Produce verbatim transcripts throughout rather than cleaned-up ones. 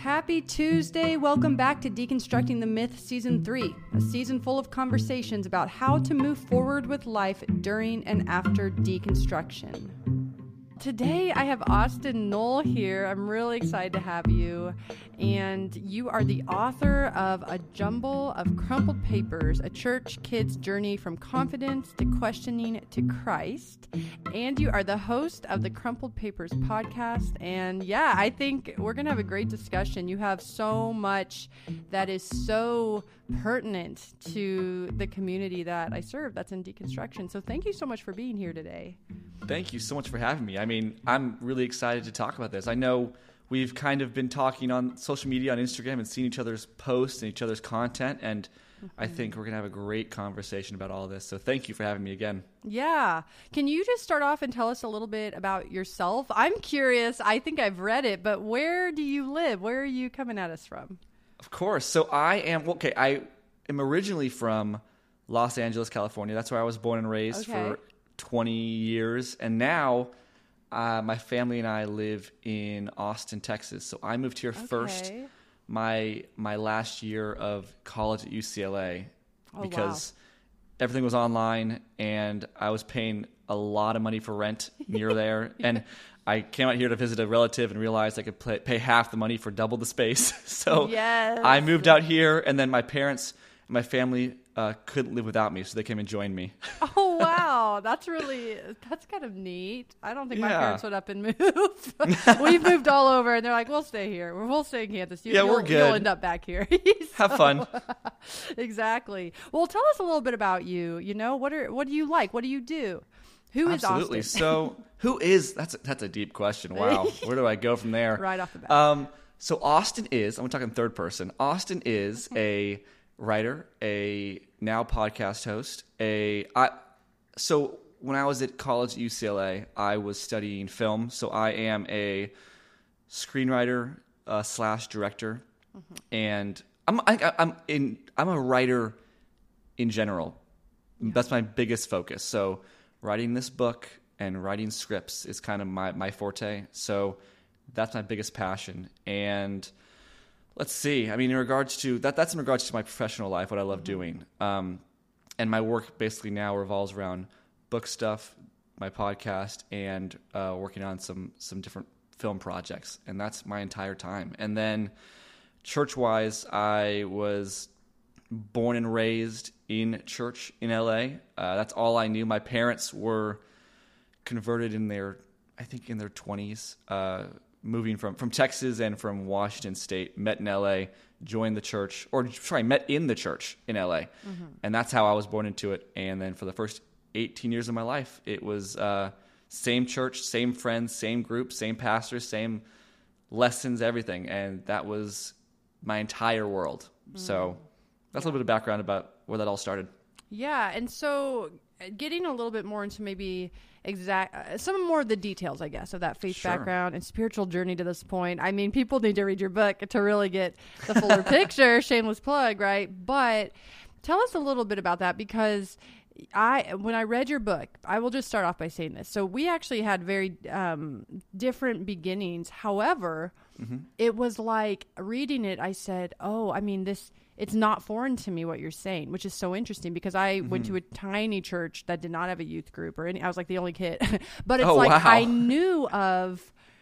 Happy Tuesday. Welcome back to Deconstructing the Myth Season three, a season full of conversations about how to move forward with life during and after deconstruction. Today I have Austin Knoll here. I'm really excited to have you. And you are the author of A Jumble of Crumpled Papers, a church kid's journey from confidence to questioning to Christ. And you are the host of the Crumpled Papers podcast. And yeah, I think we're going to have a great discussion. You have so much that is so pertinent to the community that I serve, that's in deconstruction. So thank you so much for being here today. Thank you so much for having me. I mean, I'm really excited to talk about this. I know we've kind of been talking on social media, on Instagram, and seeing each other's posts and each other's content, and mm-hmm. I think we're going to have a great conversation about all this. So thank you for having me again. Yeah. Can you just start off and tell us a little bit about yourself? I'm curious. I think I've read it, but where do you live? Where are you coming at us from? Of course. So I am, okay, I am originally from Los Angeles, California. That's where I was born and raised okay. for twenty years. And now uh, my family and I live in Austin, Texas. So I moved here okay. first my my last year of college at U C L A oh, because wow. everything was online and I was paying a lot of money for rent near there. yeah. And I came out here to visit a relative and realized I could pay, pay half the money for double the space. so yes. I moved out here, and then my parents and my family uh, couldn't live without me, so they came and joined me. Oh, wow. That's really, that's kind of neat. I don't think my yeah. parents would up and move. We've moved all over, and they're like, we'll stay here. We'll stay in Kansas. You, yeah, we're good. You'll end up back here. so, Have fun. Exactly. Well, tell us a little bit about you. You know, what are what do you like? What do you do? Who is Absolutely. Austin? So who is, that's a, that's a deep question. Wow. Where do I go from there? Right off the bat. Um, so Austin is, I'm talking third person. Austin is a writer, a now podcast host. A I, So when I was at college at U C L A, I was studying film. So I am a screenwriter uh, slash director. Mm-hmm. And I'm, I, I'm, in, I'm a writer in general. Yeah. That's my biggest focus. So writing this book and writing scripts is kind of my, my forte. So that's my biggest passion. And let's see. I mean, in regards to that, that's in regards to my professional life, what I love mm-hmm. doing. Um, and my work basically now revolves around book stuff, my podcast, and uh, working on some some different film projects. And that's my entire time. And then church-wise, I was born and raised in church in L A. Uh, that's all I knew. My parents were converted in their, I think in their twenties, uh, moving from, from Texas and from Washington State, met in L A, joined the church, or sorry, met in the church in L A. Mm-hmm. And that's how I was born into it. And then for the first eighteen years of my life, it was uh, same church, same friends, same group, same pastors, same lessons, everything. And that was my entire world. Mm-hmm. So that's yeah. a little bit of background about where that all started. Yeah, and so getting a little bit more into maybe exact uh, some more of the details, I guess, of that faith sure. background and spiritual journey to this point. I mean, people need to read your book to really get the fuller picture. Shameless plug, right? But tell us a little bit about that, because I, when I read your book, I will just start off by saying this. So we actually had very um, different beginnings. However, mm-hmm. it was like reading it, I said, oh, I mean, this, it's not foreign to me what you're saying, which is so interesting, because I mm-hmm. went to a tiny church that did not have a youth group or any, I was like the only kid, but it's oh, like, wow. I knew of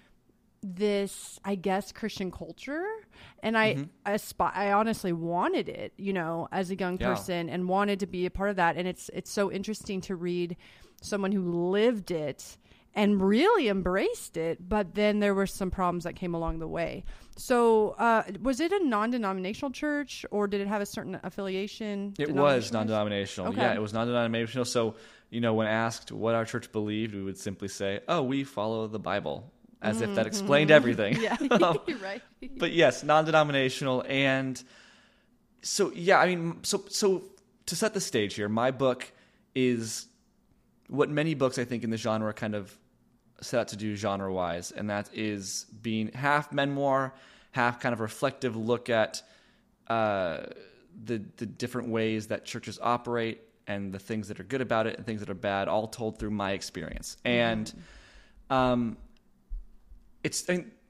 this, I guess, Christian culture. And I, mm-hmm. asp- I honestly wanted it, you know, as a young yeah. person, and wanted to be a part of that. And it's, it's so interesting to read someone who lived it and really embraced it. But then there were some problems that came along the way. So uh, was it a non-denominational church, or did it have a certain affiliation? It was non-denominational. Okay. Yeah, it was non-denominational. So, you know, when asked what our church believed, we would simply say, oh, we follow the Bible. As mm-hmm. if that explained everything. Yeah, um, you're right. But yes, non-denominational. And so, yeah, I mean, so so to set the stage here, my book is what many books, I think, in the genre kind of set out to do genre-wise, and that is being half memoir, half kind of reflective look at uh, the the different ways that churches operate and the things that are good about it and things that are bad, all told through my experience. Mm-hmm. And um It's I mean,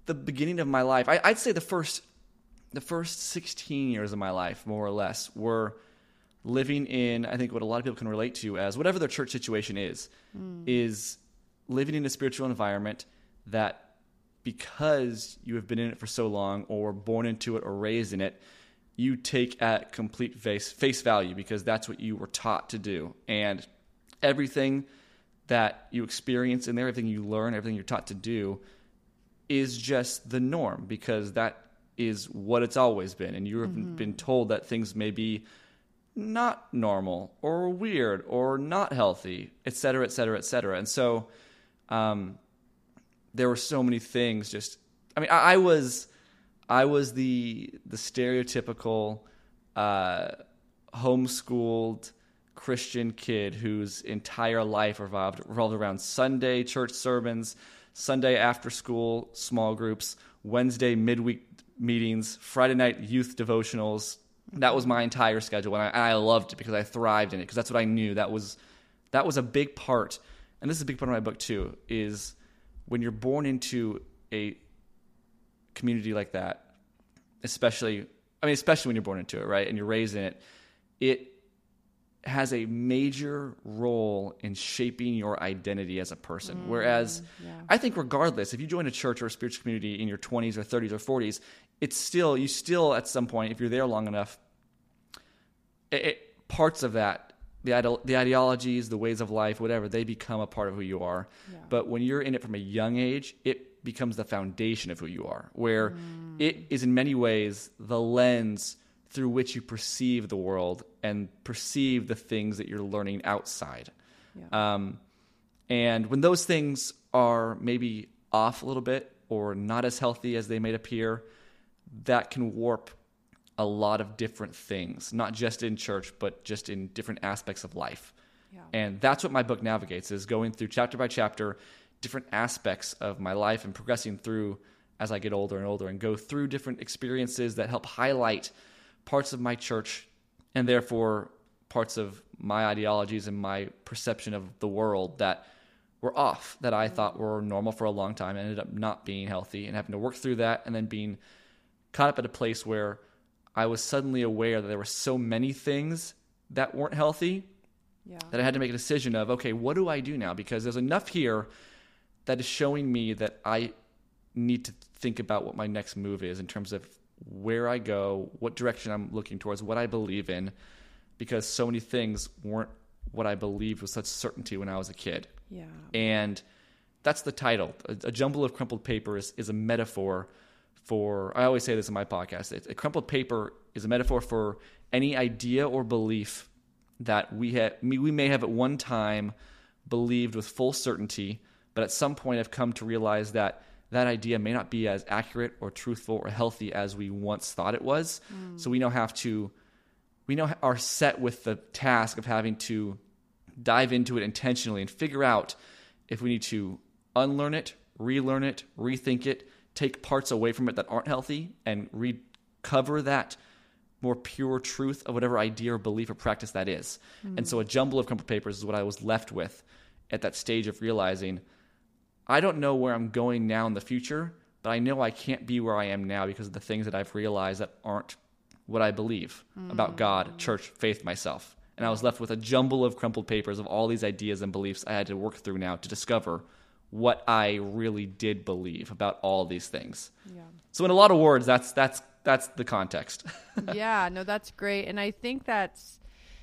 the beginning of my life, I, I'd say the first, the first sixteen years of my life, more or less, were living in, I think what a lot of people can relate to as whatever their church situation is, mm. is living in a spiritual environment that because you have been in it for so long or born into it or raised in it, you take at complete face, face value because that's what you were taught to do. And everything that you experience in there, everything you learn, everything you're taught to do is just the norm because that is what it's always been. And you've mm-hmm. been told that things may be not normal or weird or not healthy, et cetera, et cetera, et cetera. And so um, there were so many things just, I mean, I, I was, I was the, the stereotypical uh, homeschooled Christian kid whose entire life revolved, revolved around Sunday church sermons, Sunday after school small groups, Wednesday midweek meetings, Friday night youth devotionals. That was my entire schedule, and I, and I loved it because I thrived in it because that's what I knew. That was that was a big part, and this is a big part of my book too, is when you're born into a community like that, especially, I mean, especially when you're born into it, right, and you're raised in it, it has a major role in shaping your identity as a person. Mm, Whereas yeah. I think regardless, if you join a church or a spiritual community in your twenties or thirties or forties, it's still, you still at some point, if you're there long enough, it, it, parts of that, the ide- the ideologies, the ways of life, whatever, they become a part of who you are. Yeah. But when you're in it from a young age, it becomes the foundation of who you are, where mm. it is in many ways the lens through which you perceive the world and perceive the things that you're learning outside. Yeah. Um, and when those things are maybe off a little bit or not as healthy as they might appear, that can warp a lot of different things, not just in church, but just in different aspects of life. Yeah. And that's what my book navigates, is going through chapter by chapter, different aspects of my life and progressing through as I get older and older and go through different experiences that help highlight parts of my church and therefore parts of my ideologies and my perception of the world that were off, that I thought were normal for a long time, and ended up not being healthy and having to work through that and then being caught up at a place where I was suddenly aware that there were so many things that weren't healthy yeah. that I had to make a decision of, okay, what do I do now? Because there's enough here that is showing me that I need to think about what my next move is in terms of where I go, what direction I'm looking towards, what I believe in, because so many things weren't what I believed with such certainty when I was a kid. Yeah. And that's the title. A, a jumble of crumpled paper is, is a metaphor for, I always say this in my podcast, it, a crumpled paper is a metaphor for any idea or belief that we have, we may have at one time believed with full certainty, but at some point have come to realize that that idea may not be as accurate or truthful or healthy as we once thought it was. Mm. So we now have to, we now are set with the task of having to dive into it intentionally and figure out if we need to unlearn it, relearn it, rethink it, take parts away from it that aren't healthy, and recover that more pure truth of whatever idea or belief or practice that is. Mm. And so a jumble of crumpled papers is what I was left with at that stage of realizing I don't know where I'm going now in the future, but I know I can't be where I am now because of the things that I've realized that aren't what I believe mm. about God, church, faith, myself. And I was left with a jumble of crumpled papers of all these ideas and beliefs I had to work through now to discover what I really did believe about all these things. Yeah. So in a lot of words, that's that's that's the context. Yeah, no, that's great. And I think that's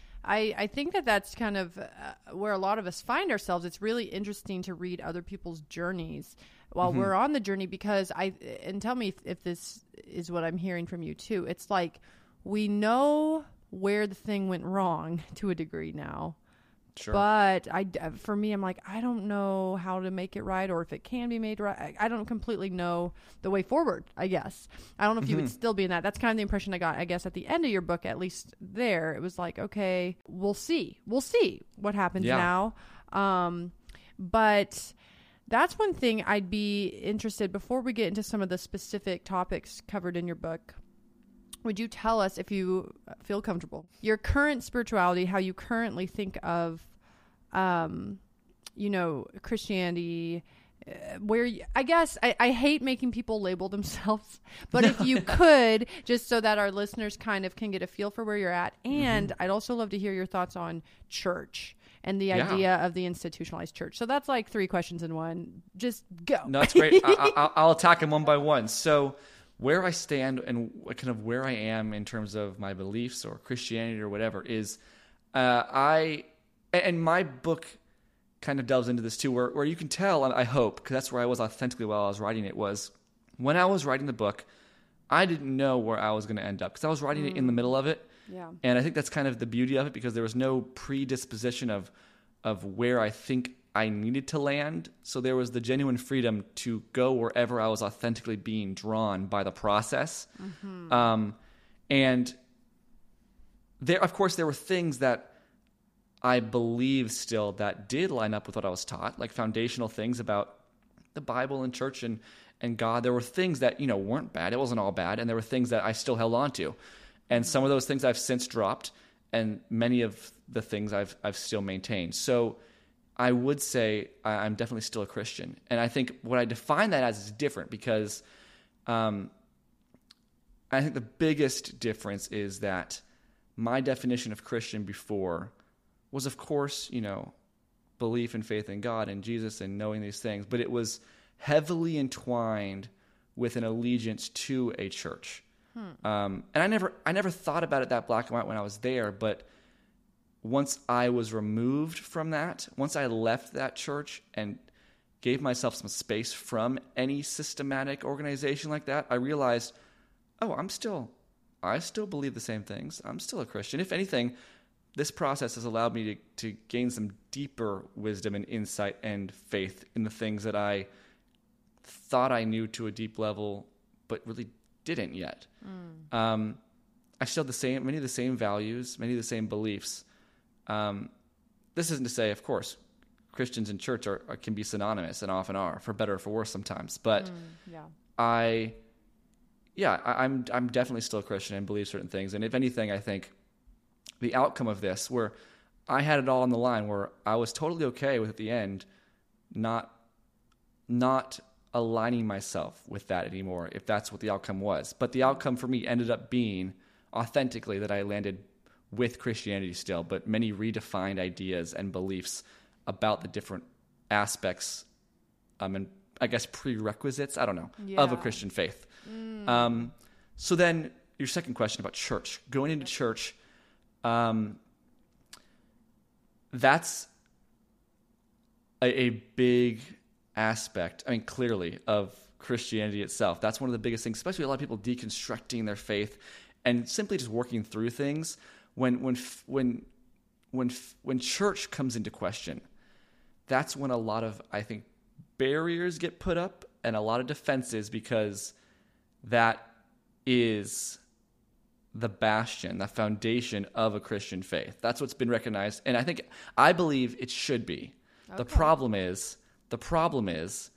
I, I think that that's kind of uh, where a lot of us find ourselves. It's really interesting to read other people's journeys while mm-hmm. we're on the journey, because I, and tell me if, if this is what I'm hearing from you too. It's like we know where the thing went wrong to a degree now. Sure. But I, for me, I'm like, I don't know how to make it right, or if it can be made right. I, I don't completely know the way forward, I guess. I don't know if mm-hmm. you would still be in that. That's kind of the impression I got, I guess, at the end of your book, at least there. It was like, okay, we'll see. We'll see what happens yeah. now. Um, but that's one thing I'd be interested, before we get into some of the specific topics covered in your book, would you tell us, if you feel comfortable, your current spirituality, how you currently think of, um, you know, Christianity, where you, I guess I, I hate making people label themselves, but if you could, just so that our listeners kind of can get a feel for where you're at. And mm-hmm. I'd also love to hear your thoughts on church and the yeah. idea of the institutionalized church. So that's like three questions in one. Just go. No, that's great. I, I, I'll attack them one by one. So where I stand and kind of where I am in terms of my beliefs or Christianity or whatever is uh, I, and my book kind of delves into this too, where, where you can tell, I hope, because that's where I was authentically while I was writing it, was when I was writing the book, I didn't know where I was going to end up because I was writing mm. it in the middle of it. Yeah. And I think that's kind of the beauty of it because there was no predisposition of of where I think I needed to land. So there was the genuine freedom to go wherever I was authentically being drawn by the process. Mm-hmm. Um, and there, of course, there were things that I believe still that did line up with what I was taught, like foundational things about the Bible and church and, and God. There were things that, you know, weren't bad. It wasn't all bad. And there were things that I still held on to. And some of those things I've since dropped, and many of the things I've I've still maintained. So I would say I'm definitely still a Christian. And I think what I define that as is different because um, I think the biggest difference is that my definition of Christian before was, of course, you know, belief and faith in God and Jesus and knowing these things, but it was heavily entwined with an allegiance to a church. Hmm. Um, and I never, I never thought about it that black and white when I was there, but once I was removed from that, once I left that church and gave myself some space from any systematic organization like that, I realized, oh, I'm still, I still believe the same things. I'm still a Christian. If anything, this process has allowed me to, to gain some deeper wisdom and insight and faith in the things that I thought I knew to a deep level, but really didn't yet. Mm. Um, I still have the same, many of the same values, many of the same beliefs. Um, this isn't to say, of course, Christians and church are, are can be synonymous and often are, for better or for worse sometimes. But mm, yeah. I, yeah, I, I'm I'm definitely still a Christian and believe certain things. And if anything, I think the outcome of this, where I had it all on the line, where I was totally okay with at the end, not not aligning myself with that anymore, if that's what the outcome was. But the outcome for me ended up being authentically that I landed with Christianity still, but many redefined ideas and beliefs about the different aspects um, and I guess prerequisites, I don't know, yeah. of a Christian faith. Mm. Um, so then your second question about church, going into church, um, that's a, a big aspect, I mean, clearly, of Christianity itself. That's one of the biggest things, especially a lot of people deconstructing their faith and simply just working through things. When when when when when church comes into question, that's when a lot of, I think, barriers get put up and a lot of defenses, because that is the bastion, the foundation of a Christian faith. That's what's been recognized, and I think I believe it should be. Okay. The problem is the problem is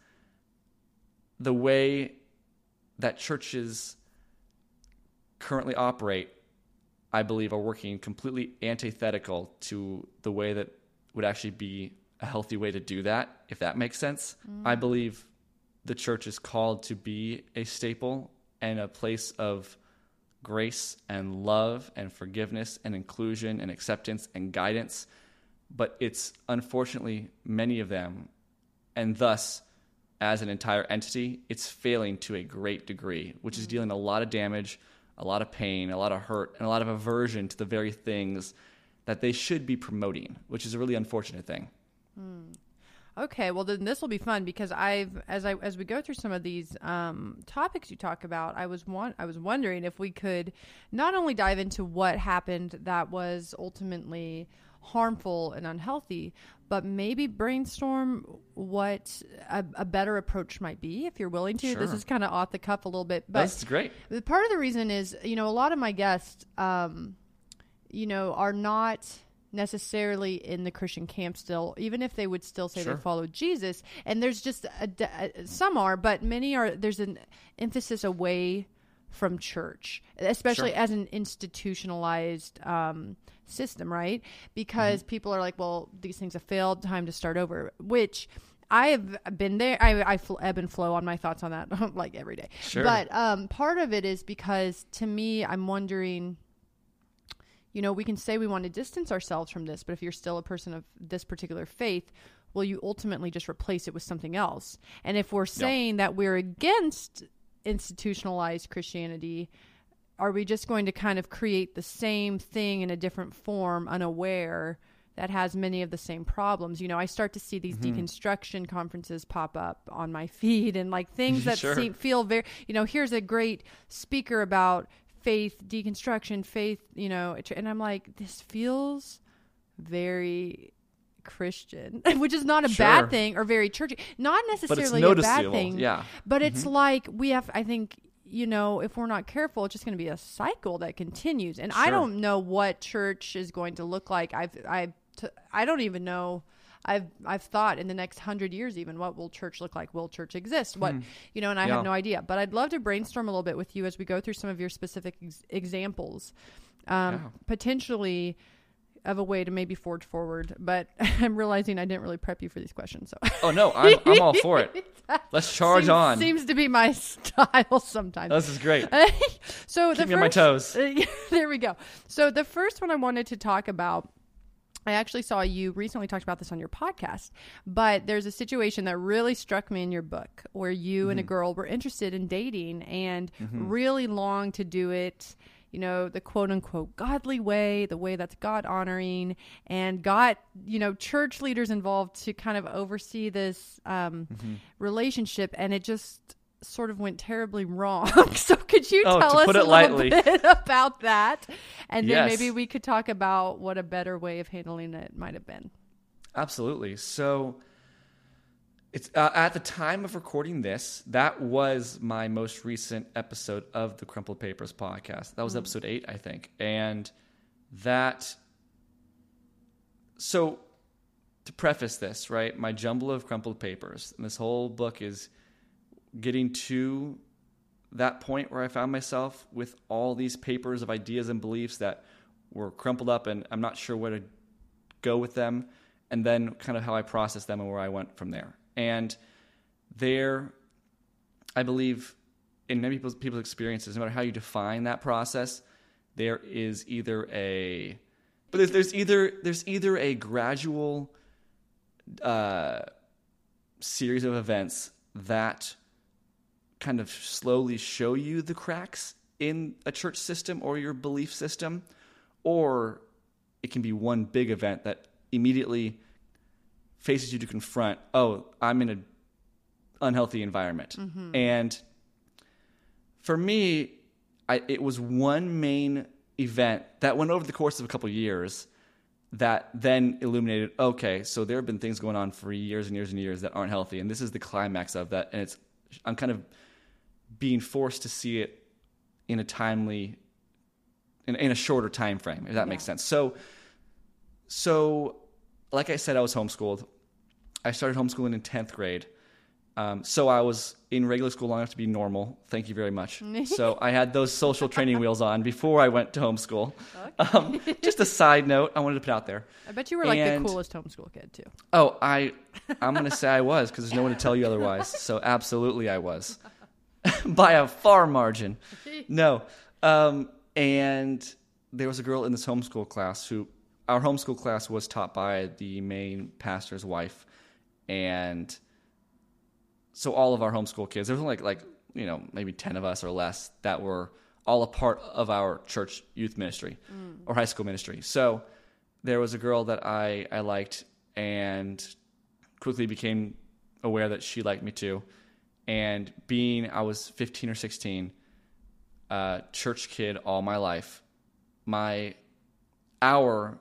the way that churches currently operate, I believe, are working completely antithetical to the way that would actually be a healthy way to do that, if that makes sense. Mm. I believe the church is called to be a staple and a place of grace and love and forgiveness and inclusion and acceptance and guidance. But it's unfortunately many of them, and thus, as an entire entity, it's failing to a great degree, which is dealing a lot of damage, a lot of pain, a lot of hurt, and a lot of aversion to the very things that they should be promoting, which is a really unfortunate thing. Hmm. Okay, well then this will be fun, because I've as I as we go through some of these um, topics you talk about, I was one I was wondering if we could not only dive into what happened that was ultimately harmful and unhealthy, but maybe brainstorm what a, a better approach might be, if you're willing to. Sure. This is kind of off the cuff a little bit, but that's great. Part of the reason is, you know, a lot of my guests, um, you know, are not necessarily in the Christian camp still, even if they would still say sure. they follow Jesus. And there's just a, a, some are, but many are. There's an emphasis away from church, especially sure. as an institutionalized um, system, right? Because mm-hmm. people are like, well, these things have failed, time to start over, which I have been there. I, I fl- ebb and flow on my thoughts on that like every day. Sure. But um, part of it is because to me, I'm wondering, you know, we can say we want to distance ourselves from this, but if you're still a person of this particular faith, will you ultimately just replace it with something else? And if we're saying yeah. that we're against institutionalized Christianity, are we just going to kind of create the same thing in a different form, unaware, that has many of the same problems? You know, I start to see these mm-hmm. deconstruction conferences pop up on my feed, and like things that sure. seem, feel very, you know, here's a great speaker about faith, deconstruction, faith, you know, and I'm like, this feels very Christian, which is not a sure. bad thing, or very churchy, not necessarily a bad thing, yeah. but mm-hmm. it's like we have, I think, you know, if we're not careful, it's just going to be a cycle that continues. And sure. I don't know what church is going to look like. I've, I've, t- I don't even know. I've, I've thought in the next hundred years, even what will church look like? Will church exist? What, hmm. you know, and I yeah. have no idea, but I'd love to brainstorm a little bit with you as we go through some of your specific ex- examples, um, yeah. potentially of a way to maybe forge forward, but I'm realizing I didn't really prep you for these questions. So, oh no, I'm, I'm all for it. Let's charge seems, on. Seems to be my style sometimes. This is great. so Keep the me first, on my toes. Uh, there we go. So the first one I wanted to talk about, I actually saw you recently talked about this on your podcast, but there's a situation that really struck me in your book where you mm-hmm. and a girl were interested in dating and mm-hmm. really longed to do it, you know, the quote unquote godly way, the way that's God honoring, and got, you know, church leaders involved to kind of oversee this um, mm-hmm. relationship. And it just sort of went terribly wrong. So could you oh, tell us a little lightly. bit about that? And then yes. maybe we could talk about what a better way of handling it might have been. Absolutely. So it's uh, at the time of recording this, that was my most recent episode of the Crumpled Papers podcast. That was mm. episode eight, I think. And that, so to preface this, right, my jumble of crumpled papers, and this whole book is getting to that point where I found myself with all these papers of ideas and beliefs that were crumpled up, and I'm not sure where to go with them, and then kind of how I processed them and where I went from there. And there, I believe, in many people's, people's experiences, no matter how you define that process, there is either a, but there's, there's either there's either a gradual uh, series of events that kind of slowly show you the cracks in a church system or your belief system, or it can be one big event that immediately faces you to confront, oh, I'm in an unhealthy environment. Mm-hmm. And for me, I, it was one main event that went over the course of a couple of years that then illuminated, okay, so there have been things going on for years and years and years that aren't healthy, and this is the climax of that, and it's I'm kind of being forced to see it in a timely, in, in a shorter time frame, if that yeah. makes sense. So, so like I said, I was homeschooled. I started homeschooling in tenth grade. Um, so I was in regular school long enough to be normal. Thank you very much. So I had those social training wheels on before I went to homeschool. Okay. Um, just a side note I wanted to put out there. I bet you were like and, the coolest homeschool kid too. Oh, I, I'm going to say I was, because there's no one to tell you otherwise. So absolutely I was. By a far margin. No. Um, and there was a girl in this homeschool class who, our homeschool class was taught by the main pastor's wife. And so all of our homeschool kids, there was only like, like, you know, maybe ten of us or less that were all a part of our church youth ministry mm. or high school ministry. So there was a girl that I, I liked and quickly became aware that she liked me too. And being, I was fifteen or sixteen, uh, church kid all my life, my, our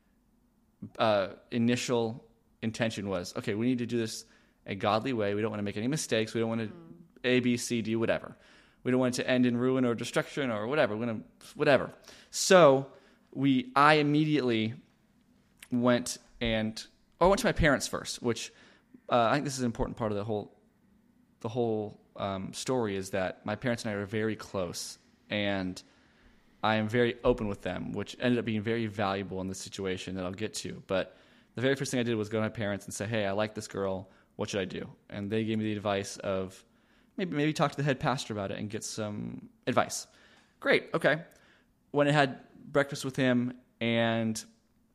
uh, initial intention was, okay, we need to do this a godly way. We don't want to make any mistakes. We don't want to mm. A, B, C, D, whatever. We don't want it to end in ruin or destruction or whatever. We're gonna, whatever. So we, I immediately went and, oh, I went to my parents first, which uh, I think this is an important part of the whole the whole um, story is that my parents and I are very close, and I am very open with them, which ended up being very valuable in this situation that I'll get to. But the very first thing I did was go to my parents and say, hey, I like this girl. What should I do? And they gave me the advice of maybe maybe talk to the head pastor about it and get some advice. Great. Okay. Went and had breakfast with him, and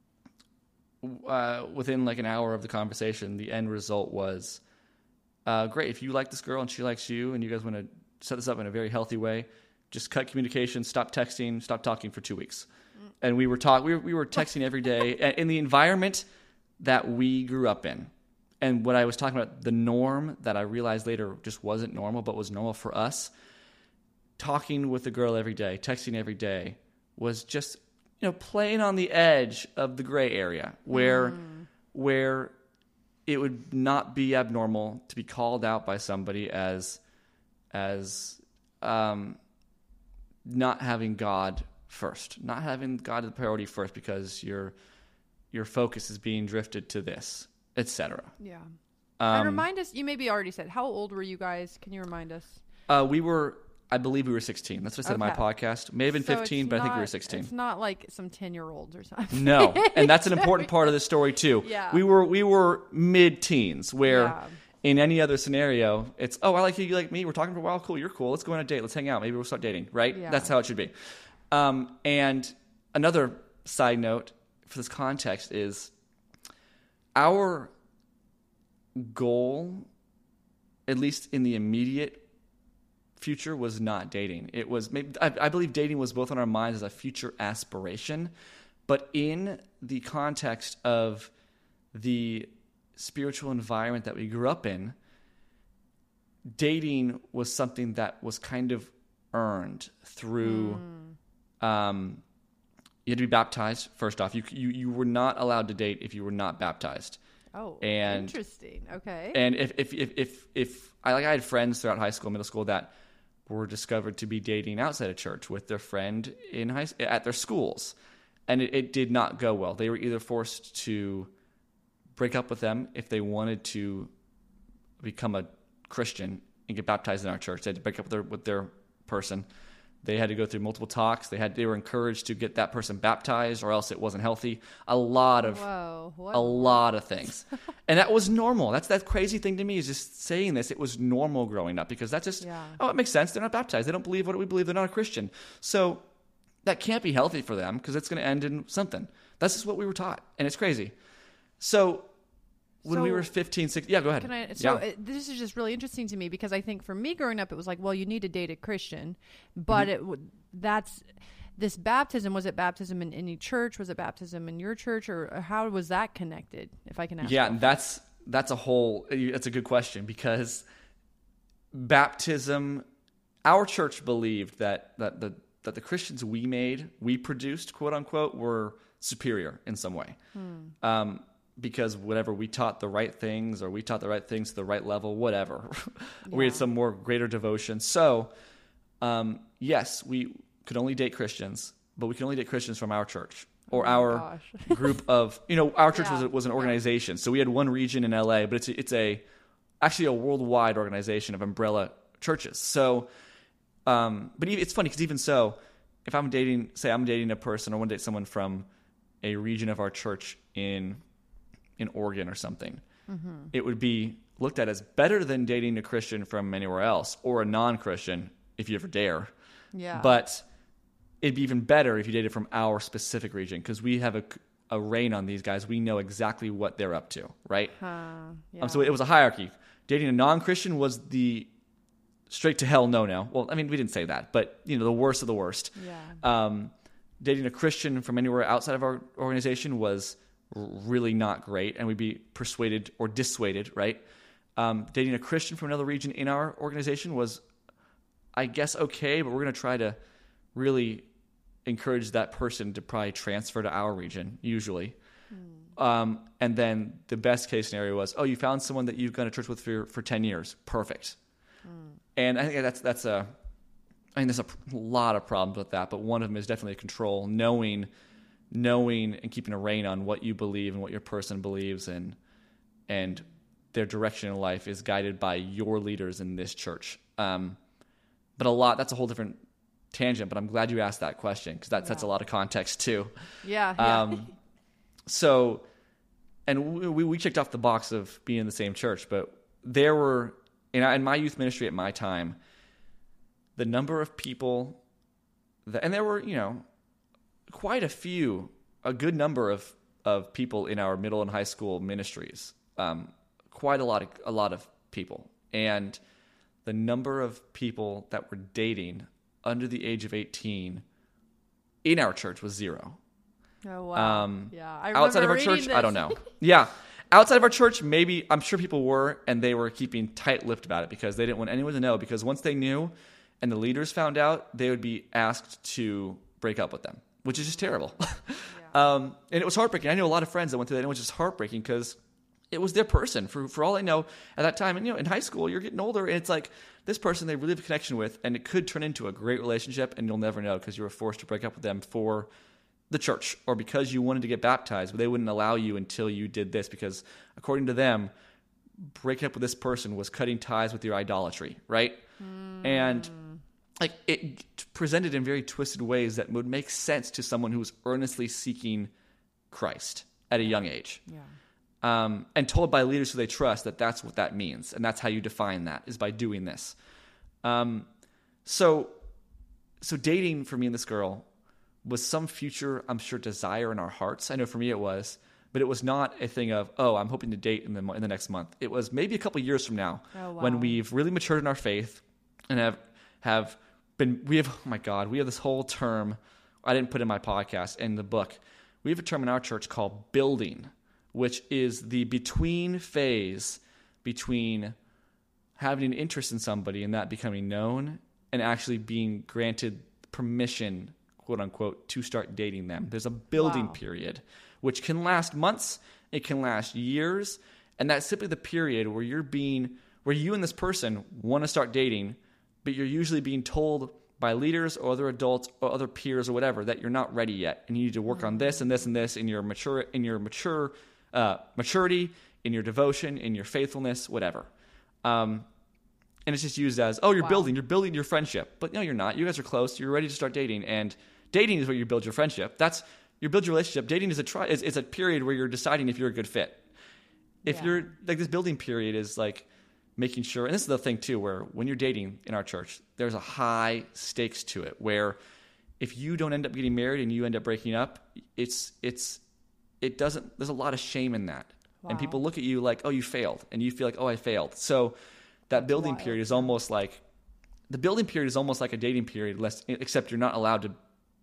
uh, within like an hour of the conversation, the end result was, uh, great. If you like this girl and she likes you and you guys want to set this up in a very healthy way, just cut communication, stop texting, stop talking for two weeks. Mm. And we were talk we were, we were texting every day in the environment that we grew up in. And what I was talking about, the norm that I realized later just wasn't normal, but was normal for us, talking with the girl every day, texting every day, was just, you know, playing on the edge of the gray area where mm. where it would not be abnormal to be called out by somebody as as um, not having God first, not having God the priority first, because your your focus is being drifted to this, et cetera. Yeah. Um, and remind us, you maybe already said, how old were you guys? Can you remind us? Uh, we were, I believe we were sixteen. That's what I said okay. in my podcast. May have been so fifteen, but not, I think we were sixteen. It's not like some ten-year-olds or something. No, and that's an important part of the story too. Yeah. We were we were mid-teens, where yeah. in any other scenario, it's, oh, I like you, you like me, we're talking for a while, cool, you're cool, let's go on a date, let's hang out, maybe we'll start dating, right? Yeah. That's how it should be. Um, and another side note for this context is our goal, at least in the immediate future, was not dating. It was maybe I, I believe dating was both on our minds as a future aspiration, but in the context of the spiritual environment that we grew up in, dating was something that was kind of earned through. Mm. Um, you had to be baptized first off. You you you were not allowed to date if you were not baptized. Oh, and, interesting. Okay. And if if if if, if I like I had friends throughout high school, middle school that were discovered to be dating outside of church with their friend in high at their schools, and it, it did not go well. They were either forced to break up with them if they wanted to become a Christian and get baptized in our church. They had to break up with their with their person. They had to go through multiple talks. They had they were encouraged to get that person baptized, or else it wasn't healthy. A lot of Whoa, what? a lot of things, and that was normal. That's that crazy thing to me is just saying this. It was normal growing up because that's just yeah. oh, it makes sense. They're not baptized. They don't believe what we believe. They're not a Christian. So that can't be healthy for them because it's going to end in something. That's just what we were taught, and it's crazy. So. When so, we were fifteen, sixteen, yeah, go ahead. Can I, so yeah. it, this is just really interesting to me because I think for me growing up, it was like, well, you need to date a Christian, but mm-hmm. it that's this baptism. Was it baptism in any church? Was it baptism in your church, or, or how was that connected? If I can ask. Yeah, that's that's a whole. That's a good question because baptism. Our church believed that that the that the Christians we made, we produced, quote unquote, were superior in some way. Hmm. Um, Because whatever we taught the right things, or we taught the right things to the right level, whatever, yeah. we had some more greater devotion. So, um, yes, we could only date Christians, but we could only date Christians from our church or oh our group of, you know, our church yeah. was was an organization. Yeah. So we had one region in L A, but it's a, it's a actually a worldwide organization of umbrella churches. So, um, but it's funny because even so, if I'm dating, say I'm dating a person, I want to date someone from a region of our church in in Oregon or something, mm-hmm. it would be looked at as better than dating a Christian from anywhere else or a non-Christian if you ever dare. Yeah. But it'd be even better if you dated from our specific region because we have a, a reign on these guys. We know exactly what they're up to, right? Uh, yeah. Um, so it was a hierarchy. Dating a non-Christian was the straight to hell no-no. Well, I mean, we didn't say that, but you know, the worst of the worst. Yeah. Um, dating a Christian from anywhere outside of our organization was really not great, and we'd be persuaded or dissuaded, right? Um, dating a Christian from another region in our organization was, I guess, okay, but we're going to try to really encourage that person to probably transfer to our region, usually. Mm. Um, and then the best case scenario was, oh, you found someone that you've gone to church with for, for ten years. Perfect. Mm. And I think that's, that's a, I mean, there's a lot of problems with that, but one of them is definitely control, knowing knowing and keeping a rein on what you believe and what your person believes, and and their direction in life is guided by your leaders in this church. Um, but a lot, that's a whole different tangent, but I'm glad you asked that question because that yeah. sets a lot of context too. Yeah. yeah. Um, so and we, we checked off the box of being in the same church, but there were, in, in my youth ministry at my time, the number of people that, and there were, you know, quite a few, a good number of, of people in our middle and high school ministries, um, quite a lot of, a lot of people. And the number of people that were dating under the age of eighteen in our church was zero. Oh, wow. Um, yeah. I outside of our church, this. I don't know. Yeah. Outside of our church, maybe, I'm sure people were, and they were keeping tight-lipped about it because they didn't want anyone to know, because once they knew and the leaders found out, they would be asked to break up with them, which is just terrible. Yeah. um, and it was heartbreaking. I knew a lot of friends that went through that, and it was just heartbreaking because it was their person for, for all I know at that time. And, you know, in high school, you're getting older, and it's like this person they really have a connection with, and it could turn into a great relationship, and you'll never know because you were forced to break up with them for the church or because you wanted to get baptized, but they wouldn't allow you until you did this because, according to them, breaking up with this person was cutting ties with your idolatry, right? Mm. And like it presented in very twisted ways that would make sense to someone who was earnestly seeking Christ at a young age. Yeah. Um, and told by leaders who they trust that that's what that means, and that's how you define that, is by doing this. Um, so, so dating for me and this girl was some future, I'm sure, desire in our hearts. I know for me it was, but it was not a thing of, oh, I'm hoping to date in the in the next month. It was maybe a couple of years from now, oh, wow. when we've really matured in our faith and have have been. We have, oh my God, we have this whole term I didn't put in my podcast in the book. We have a term in our church called building, which is the between phase between having an interest in somebody and that becoming known and actually being granted permission, quote unquote, to start dating them. There's a building wow. period, which can last months, it can last years, and that's simply the period where you're being, where you and this person want to start dating, but you're usually being told by leaders or other adults or other peers or whatever that you're not ready yet, and you need to work mm-hmm. on this and this and this in your mature, in your mature uh, maturity, in your devotion, in your faithfulness, whatever. Um, and it's just used as, oh, you're wow. building, you're building your friendship, but no, you're not. You guys are close. You're ready to start dating, and dating is where you build your friendship. That's you build your relationship. Dating is a try. Is, is a period where you're deciding if you're a good fit. If yeah. you're like this building period is like making sure, and this is the thing too, where when you're dating in our church, there's a high stakes to it. Where if you don't end up getting married and you end up breaking up, it's it's it doesn't. There's a lot of shame in that, wow. and people look at you like, oh, you failed, and you feel like, oh, I failed. So that That's building wild. period is almost like the building period is almost like a dating period, less except you're not allowed to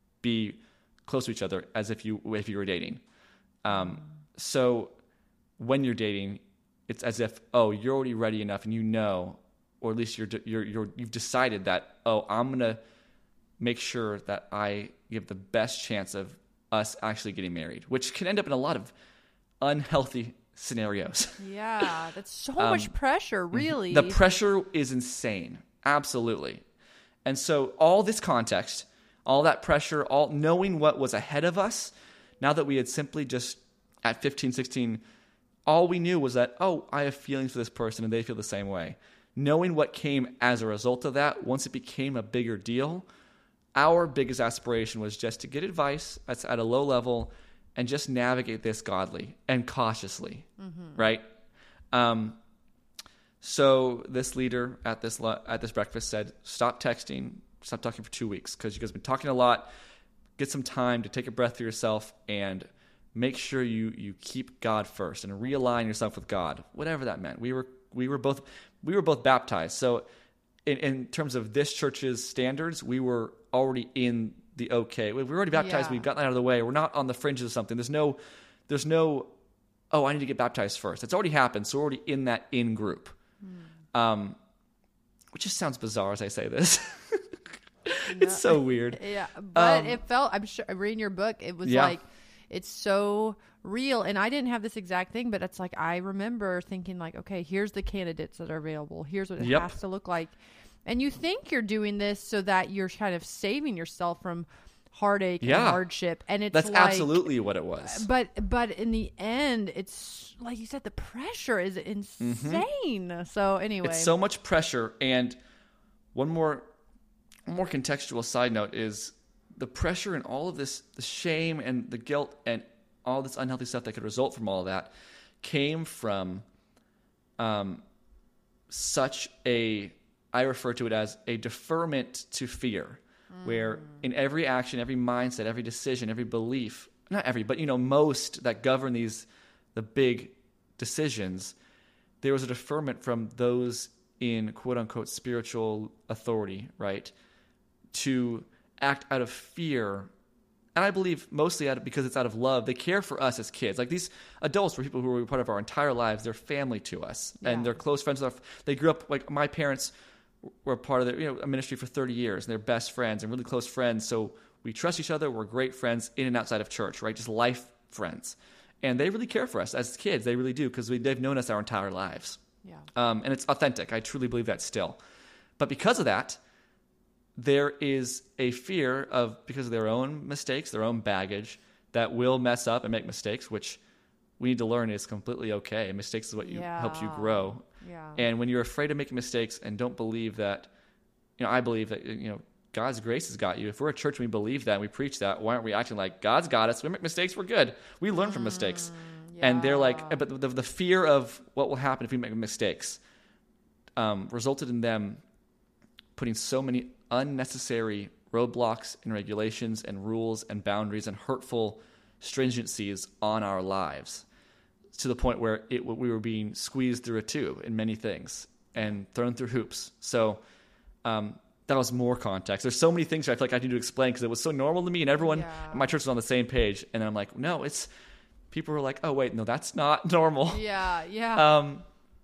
be close to each other as if you if you were dating. Um, so when you're dating, it's as if, oh, you're already ready enough, and you know, or at least you're you're, you're you've decided that, oh, I'm gonna make sure that I give the best chance of us actually getting married, which can end up in a lot of unhealthy scenarios. Yeah, that's so um, much pressure, really. The pressure is insane, absolutely. And so all this context, all that pressure, all knowing what was ahead of us, now that we had simply just at fifteen, sixteen, all we knew was that, oh, I have feelings for this person and they feel the same way. Knowing what came as a result of that, once it became a bigger deal, our biggest aspiration was just to get advice at, at a low level and just navigate this godly and cautiously, mm-hmm. right? Um, so this leader at this at this breakfast said, stop texting, stop talking for two weeks because you guys have been talking a lot. Get some time to take a breath for yourself and make sure you you keep God first and realign yourself with God, whatever that meant. We were we were both we were both baptized. So in, in terms of this church's standards, we were already in the okay. We were already baptized. Yeah. We've gotten that out of the way. We're not on the fringes of something. There's no, there's no, oh, I need to get baptized first. It's already happened. So we're already in that in group. Mm. Um, which just sounds bizarre as I say this. It's no, so weird. Yeah. But um, it felt, I'm sure reading your book, it was yeah. like, it's so real. And I didn't have this exact thing, but it's like, I remember thinking like, okay, here's the candidates that are available. Here's what it yep. has to look like. And you think you're doing this so that you're kind of saving yourself from heartache yeah. and hardship. And it's That's like, absolutely what it was. But but in the end, it's like you said, the pressure is insane. Mm-hmm. So anyway. It's so much pressure. And one more one more contextual side note is the pressure and all of this, the shame and the guilt and all this unhealthy stuff that could result from all of that came from um, such a, I refer to it as a deferment to fear, mm. where in every action, every mindset, every decision, every belief, not every, but, you know, most that govern these, the big decisions, there was a deferment from those in quote unquote spiritual authority, right? To act out of fear. And I believe mostly out of, because it's out of love. They care for us as kids. Like these adults were people who were part of our entire lives. They're family to us, yeah. and they're close friends with our, they grew up, like my parents were part of the, you know, a ministry for thirty years, and they're best friends and really close friends. So we trust each other. We're great friends in and outside of church, right? Just life friends. And they really care for us as kids. They really do, because they've known us our entire lives. Yeah. Um, and it's authentic. I truly believe that still. But because of that, there is a fear of, because of their own mistakes, their own baggage, that will mess up and make mistakes, which we need to learn is completely okay. Mistakes is what you, yeah. helps you grow. Yeah. And when you're afraid of making mistakes and don't believe that, you know, I believe that, you know, God's grace has got you. If we're a church and we believe that and we preach that, why aren't we acting like God's got us? We make mistakes, we're good. We learn from mistakes. Mm, yeah. And they're like, but the, the fear of what will happen if we make mistakes um, resulted in them putting so many unnecessary roadblocks and regulations and rules and boundaries and hurtful stringencies on our lives, to the point where it, we were being squeezed through a tube in many things and thrown through hoops. So um, that was more context. There's so many things I feel like I need to explain because it was so normal to me, and everyone yeah. in my church was on the same page. And then I'm like, no, it's, people were like, oh wait, no, that's not normal. Yeah, yeah. Um,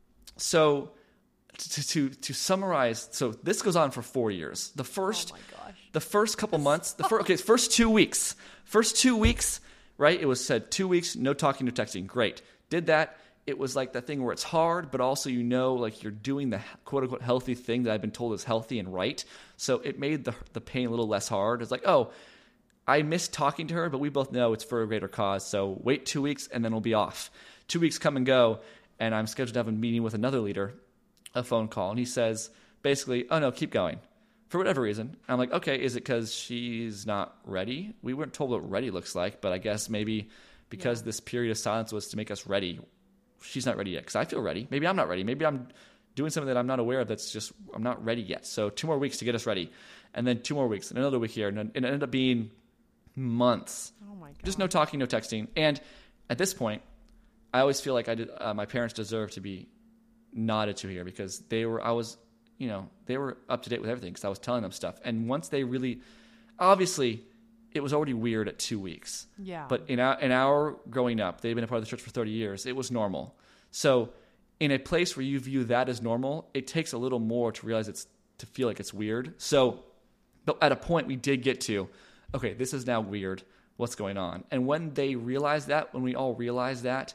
so to, to, to summarize, so this goes on for four years. The first, oh my gosh. the first couple months, the first, okay, first two weeks, first two weeks, right? It was said two weeks, no talking, no texting. Great. Did that. It was like that thing where it's hard, but also, you know, like you're doing the quote unquote healthy thing that I've been told is healthy and right. So it made the the pain a little less hard. It's like, oh, I missed talking to her, but we both know it's for a greater cause. So wait two weeks and then we'll be off. Two weeks come and go, and I'm scheduled to have a meeting with another leader, a phone call. And he says, basically, oh no, keep going. For whatever reason. And I'm like, okay, is it because she's not ready? We weren't told what ready looks like, but I guess maybe because yeah. this period of silence was to make us ready, she's not ready yet, because I feel ready. Maybe I'm not ready. Maybe I'm doing something that I'm not aware of that's just, I'm not ready yet. So two more weeks to get us ready. And then two more weeks and another week here. And it ended up being months. Oh my God. Just no talking, no texting. And at this point, I always feel like I did, uh, my parents deserve to be nodded to here, because they were, I was, you know, they were up to date with everything because I was telling them stuff. And once they really, obviously, it was already weird at two weeks. Yeah. But in our, in our growing up, they've been a part of the church for thirty years. It was normal. So in a place where you view that as normal, it takes a little more to realize it's, to feel like it's weird. So but at a point we did get to, okay, this is now weird. What's going on? And when they realized that, when we all realized that,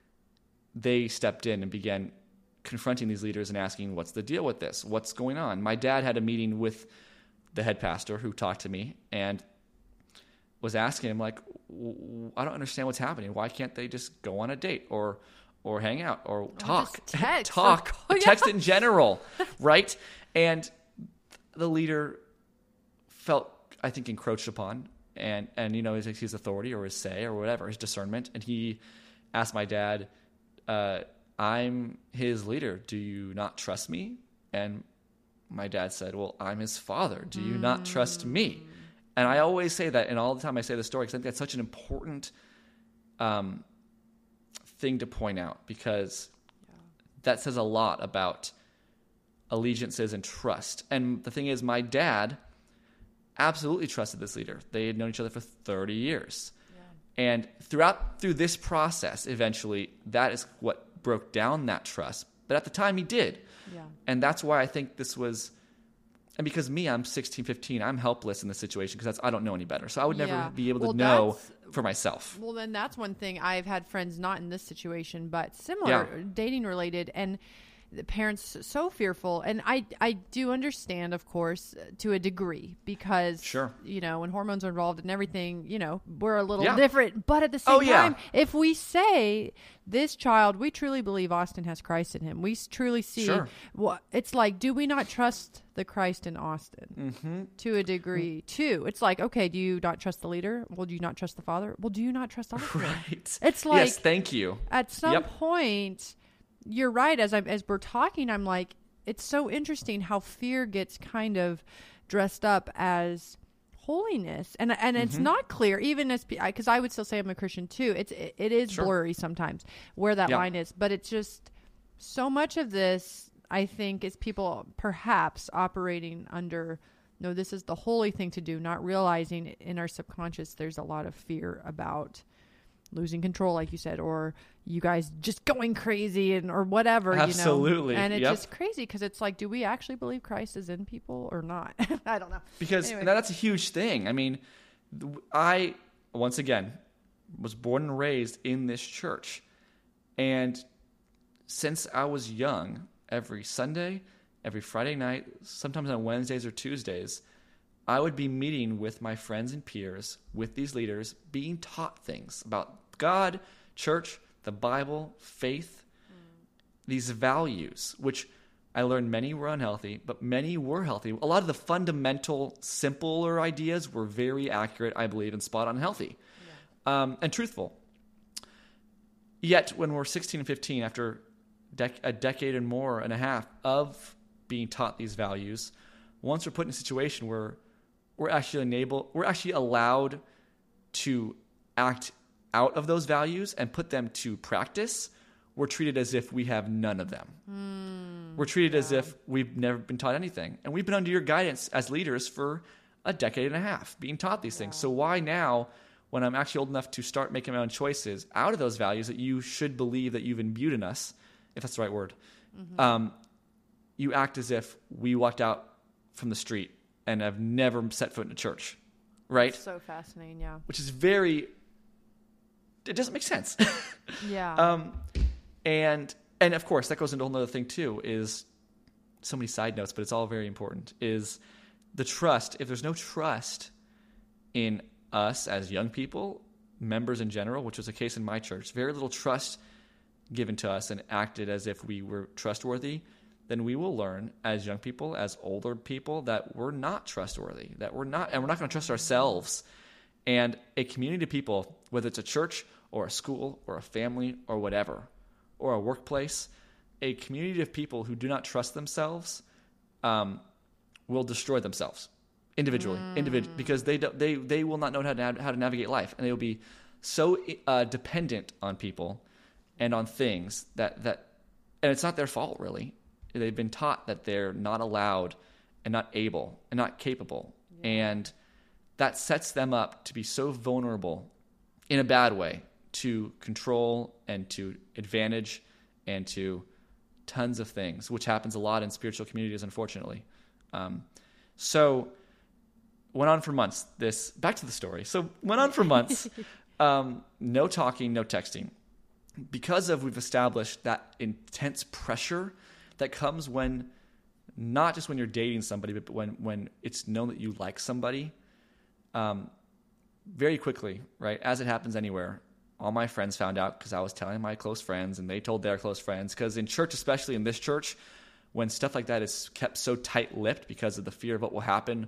they stepped in and began confronting these leaders and asking, what's the deal with this? What's going on? My dad had a meeting with the head pastor who talked to me and was asking him, like, I don't understand what's happening. Why can't they just go on a date or or hang out or, or talk? Text. talk. Or, yeah. Text in general, right? And the leader felt, I think, encroached upon and, and you know, his, his authority or his say or whatever, his discernment. And he asked my dad, uh, I'm his leader. Do you not trust me? And my dad said, well, I'm his father. Do you mm. not trust me? And I always say that, and all the time I say the story, because I think that's such an important um, thing to point out, because yeah. that says a lot about allegiances and trust. And the thing is, my dad absolutely trusted this leader. They had known each other for thirty years. Yeah. And throughout, through this process, eventually, that is what broke down that trust. But at the time, he did. Yeah. And that's why I think this was... And because me, I'm sixteen, fifteen, I'm helpless in this situation because I don't know any better. So I would never yeah. be able to well, know for myself. Well, then that's one thing. I've had friends not in this situation, but similar, yeah. dating related. And the parents so fearful. And I, I do understand, of course, to a degree, because, sure. you know, when hormones are involved and everything, you know, we're a little yeah. different. But at the same oh, yeah. time, if we say this child, we truly believe Austin has Christ in him. We truly see sure. what it's like. Do we not trust the Christ in Austin mm-hmm. to a degree mm-hmm. too? It's like, okay, do you not trust the leader? Well, do you not trust the father? Well, do you not trust Austin? Right. It's like, yes, thank you. At some yep. point, you're right. As I'm, as we're talking, I'm like, it's so interesting how fear gets kind of dressed up as holiness, and and it's mm-hmm. not clear, even as, because I would still say I'm a Christian too. It's it, it is sure. blurry sometimes where that yep. line is, but it's just so much of this, I think, is people perhaps operating under, no, this is the holy thing to do, not realizing in our subconscious there's a lot of fear about losing control, like you said, or you guys just going crazy, and or whatever. Absolutely. You know? And it's yep. just crazy, because it's like, do we actually believe Christ is in people or not? I don't know. Because anyway. and that's a huge thing. I mean, I, once again, was born and raised in this church. And since I was young, every Sunday, every Friday night, sometimes on Wednesdays or Tuesdays, I would be meeting with my friends and peers, with these leaders, being taught things about God, church, the Bible, faith, mm. these values, which I learned many were unhealthy, but many were healthy. A lot of the fundamental, simpler ideas were very accurate, I believe, and spot on healthy yeah. um, and truthful. Yet, when we're sixteen and fifteen, after dec- a decade and more and a half of being taught these values, once we're put in a situation where we're actually enabled, we're actually allowed to act out of those values and put them to practice, we're treated as if we have none of them. Mm, we're treated yeah. as if we've never been taught anything. And we've been under your guidance as leaders for a decade and a half, being taught these yeah. things. So why now, when I'm actually old enough to start making my own choices out of those values that you should believe that you've imbued in us, if that's the right word, mm-hmm. um, you act as if we walked out from the street and have never set foot in a church, right? That's so fascinating, yeah. Which is very, it doesn't make sense. yeah. Um, and and of course, that goes into a whole other thing too, is so many side notes, but it's all very important, is the trust. If there's no trust in us as young people, members in general, which was the case in my church, very little trust given to us and acted as if we were trustworthy, then we will learn as young people, as older people, that we're not trustworthy, that we're not, and we're not going to trust ourselves. And a community of people, whether it's a church or a school or a family or whatever, or a workplace, a community of people who do not trust themselves um, will destroy themselves individually, mm. individually, because they do, they they will not know how to how to navigate life, and they will be so uh, dependent on people and on things that that, and it's not their fault really. They've been taught that they're not allowed and not able and not capable. Yeah. And that sets them up to be so vulnerable in a bad way to control and to advantage and to tons of things, which happens a lot in spiritual communities, unfortunately. Um, so went on for months. This, back to the story. So went on for months. um, no talking, no texting. Because of we've established that intense pressure that comes when, not just when you're dating somebody, but when, when it's known that you like somebody, um, very quickly, right, as it happens anywhere, all my friends found out because I was telling my close friends, and they told their close friends. Because in church, especially in this church, when stuff like that is kept so tight-lipped because of the fear of what will happen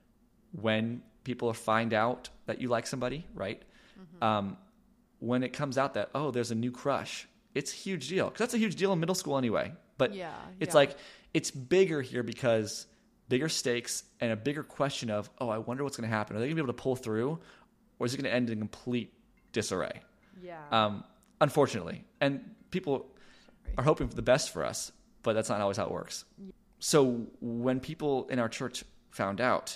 when people find out that you like somebody, right? Mm-hmm. Um, when it comes out that, oh, there's a new crush, it's a huge deal. Because that's a huge deal in middle school anyway. But yeah, it's yeah. like, it's bigger here because bigger stakes and a bigger question of, oh, I wonder what's going to happen. Are they going to be able to pull through, or is it going to end in complete disarray? Yeah. Um, unfortunately. And people Sorry. are hoping for the best for us, but that's not always how it works. Yeah. So when people in our church found out,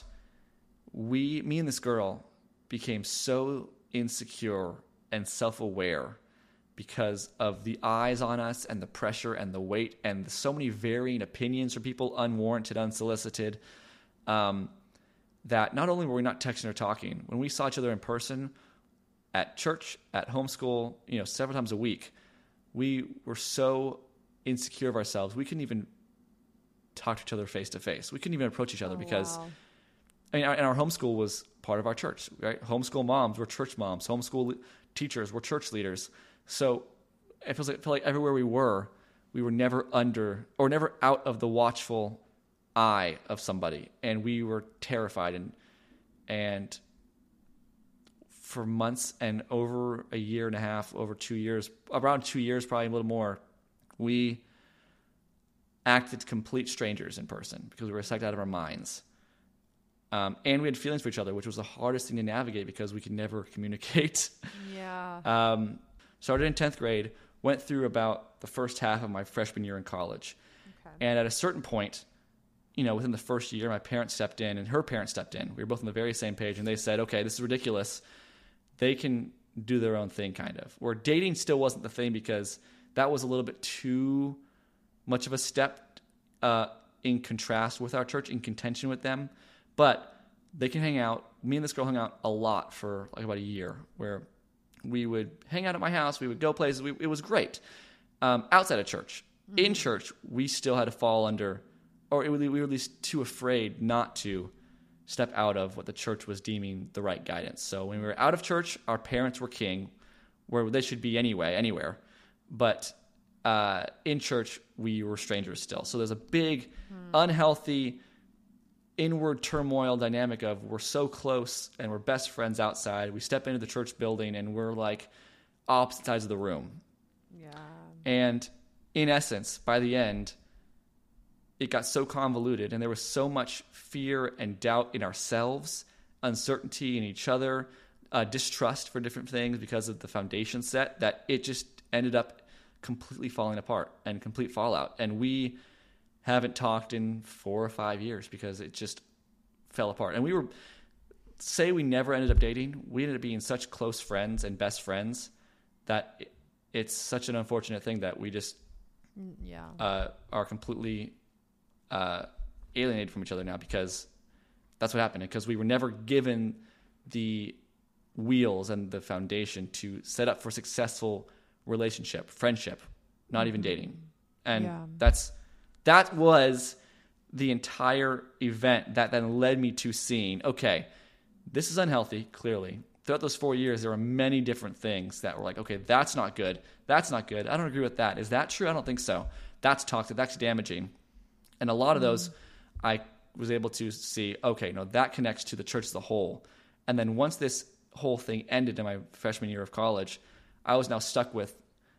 we, me and this girl became so insecure and self-aware because of the eyes on us and the pressure and the weight and so many varying opinions from people, unwarranted, unsolicited, um, that not only were we not texting or talking, when we saw each other in person at church, at homeschool, you know, several times a week, we were so insecure of ourselves, we couldn't even talk to each other face to face. We couldn't even approach each other Oh, because, wow. I mean, our, and our homeschool was part of our church, right? Homeschool moms were church moms. Homeschool le- teachers were church leaders. So it feels like, it felt like everywhere we were, we were never under or never out of the watchful eye of somebody, and we were terrified. And and for months and over a year and a half, over two years, around two years, probably a little more, we acted complete strangers in person because we were psyched out of our minds. Um, and we had feelings for each other, which was the hardest thing to navigate because we could never communicate. Yeah. Um, started in tenth grade, went through about the first half of my freshman year in college. Okay. And at a certain point, you know, within the first year, my parents stepped in and her parents stepped in. We were both on the very same page, and they said, okay, this is ridiculous. They can do their own thing, kind of. Where dating still wasn't the thing because that was a little bit too much of a step uh, in contrast with our church, in contention with them. But they can hang out. Me and this girl hung out a lot for like about a year, where we would hang out at my house. We would go places. We, it was great. Um, outside of church. Mm-hmm. In church, we still had to fall under, or it, we were at least too afraid not to step out of what the church was deeming the right guidance. So when we were out of church, our parents were king, where they should be anyway, anywhere. But uh, in church, we were strangers still. So there's a big, mm. unhealthy, inward turmoil dynamic of we're so close and we're best friends outside. We step into the church building and we're like opposite sides of the room. Yeah. And in essence, by the end, it got so convoluted and there was so much fear and doubt in ourselves, uncertainty in each other, uh, distrust for different things because of the foundation set, that it just ended up completely falling apart and complete fallout. And we haven't talked in four or five years because it just fell apart. And we were, say we never ended up dating, we ended up being such close friends and best friends that it, it's such an unfortunate thing that we just yeah uh, are completely uh, alienated from each other now because that's what happened. Because we were never given the wheels and the foundation to set up for successful relationship, friendship, not mm-hmm. even dating. And yeah. that's that was the entire event that then led me to seeing, okay, this is unhealthy, clearly. Throughout those four years, there were many different things that were like, okay, that's not good. That's not good. I don't agree with that. Is that true? I don't think so. That's toxic. That's damaging. And a lot of those, I was able to see, okay, no, that connects to the church as a whole. And then once this whole thing ended in my freshman year of college, I was now stuck with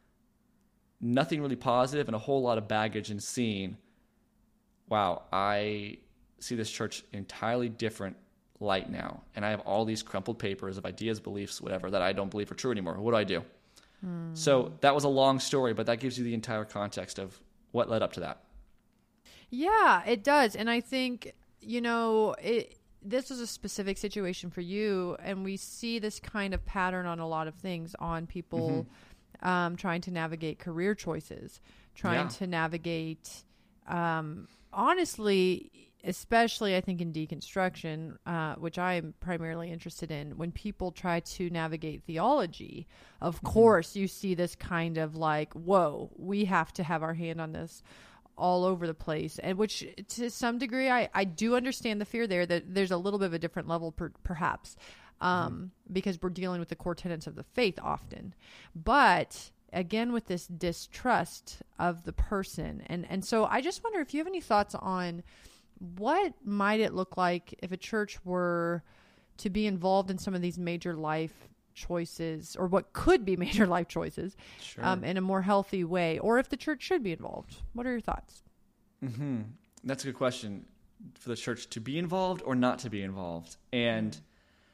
nothing really positive and a whole lot of baggage in seeing, wow, I see this church entirely different light now. And I have all these crumpled papers of ideas, beliefs, whatever, that I don't believe are true anymore. What do I do? Hmm. So that was a long story, but that gives you the entire context of what led up to that. Yeah, it does. And I think, you know, it, this was a specific situation for you. And we see this kind of pattern on a lot of things, on people mm-hmm. um, trying to navigate career choices, trying yeah. to navigate, um, honestly, especially I think in deconstruction, uh, which I am primarily interested in, when people try to navigate theology, of mm-hmm. course you see this kind of like, whoa, we have to have our hand on this all over the place. And which to some degree, I, I do understand the fear there, that there's a little bit of a different level per, perhaps, um, mm-hmm. because we're dealing with the core tenets of the faith often. But again, with this distrust of the person. And, and so I just wonder if you have any thoughts on what might it look like if a church were to be involved in some of these major life choices, or what could be major life choices, sure. um, in a more healthy way, or if the church should be involved. What are your thoughts? Mm-hmm. That's a good question, for the church to be involved or not to be involved. And mm-hmm.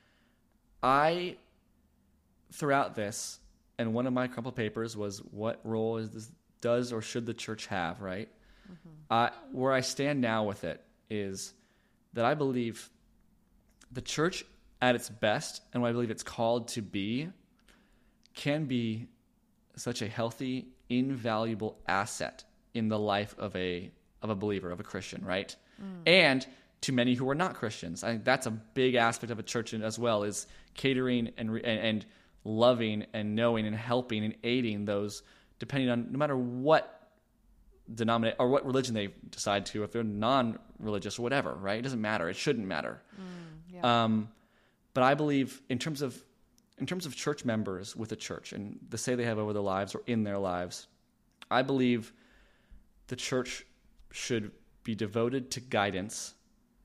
I, throughout this, and one of my crumpled papers was, what role is this, does or should the church have, right? Mm-hmm. Uh, where I stand now with it is that I believe the church at its best, and what I believe it's called to be, can be such a healthy, invaluable asset in the life of a of a believer, of a Christian, right? Mm. And to many who are not Christians. I think that's a big aspect of a church as well, is catering and and, and loving and knowing and helping and aiding those, depending on, no matter what denominate or what religion they decide to, if they're non-religious or whatever, right? It doesn't matter. It shouldn't matter. Mm, yeah. Um, but I believe in terms of in terms of church members with a church and the say they have over their lives or in their lives, I believe the church should be devoted to guidance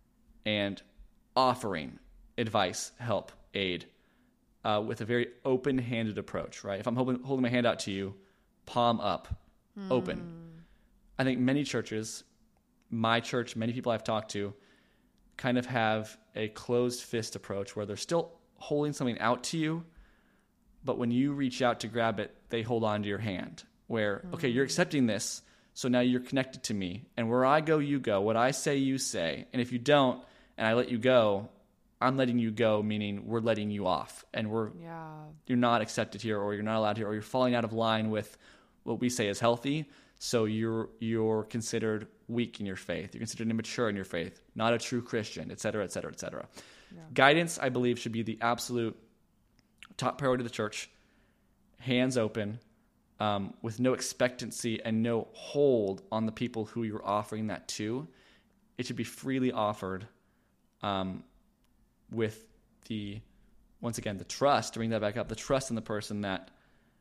and offering advice, help, aid, uh, with a very open-handed approach, right? If I'm holding, holding my hand out to you, palm up, mm. open. I think many churches, my church, many people I've talked to, kind of have a closed fist approach where they're still holding something out to you, but when you reach out to grab it, they hold on to your hand. Where, mm. okay, you're accepting this, so now you're connected to me. And where I go, you go. What I say, you say. And if you don't, and I let you go, I'm letting you go, meaning we're letting you off. And we're yeah. you're not accepted here, or you're not allowed here, or you're falling out of line with what we say is healthy. So you're you're considered weak in your faith. You're considered immature in your faith, not a true Christian, et cetera, et cetera, et cetera. Yeah. Guidance, I believe, should be the absolute top priority of the church. Hands open, um, with no expectancy and no hold on the people who you're offering that to. It should be freely offered, um, with the, once again, the trust, to bring that back up, the trust in the person that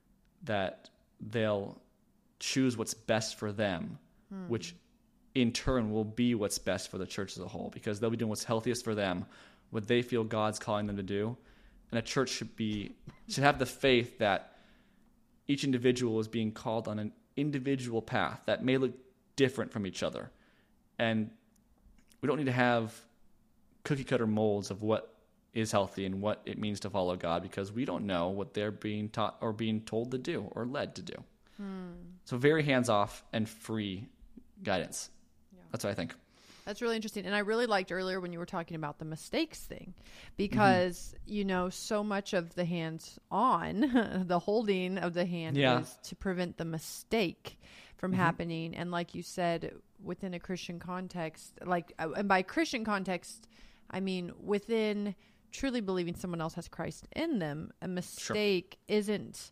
that they'll choose what's best for them, hmm. which in turn will be what's best for the church as a whole, because they'll be doing what's healthiest for them, what they feel God's calling them to do. And a church should be should have the faith that each individual is being called on an individual path that may look different from each other. And we don't need to have cookie cutter molds of what is healthy and what it means to follow God, because we don't know what they're being taught or being told to do or led to do. Hmm. So very hands-off and free guidance. Yeah. That's what I think. That's really interesting. And I really liked earlier when you were talking about the mistakes thing, because, mm-hmm. you know, so much of the hands-on, the holding of the hand yeah. is to prevent the mistake from mm-hmm. happening. And like you said, within a Christian context, like, and by Christian context, I mean, within truly believing someone else has Christ in them, a mistake sure. isn't,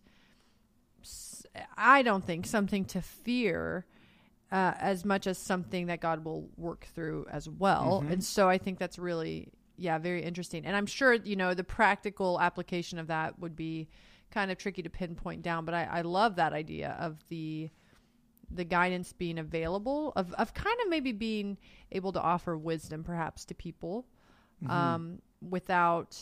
I don't think, something to fear uh, as much as something that God will work through as well. Mm-hmm. And so I think that's really, yeah, very interesting. And I'm sure, you know, the practical application of that would be kind of tricky to pinpoint down, but I, I love that idea of the the guidance being available, of, of kind of maybe being able to offer wisdom perhaps to people mm-hmm. um, without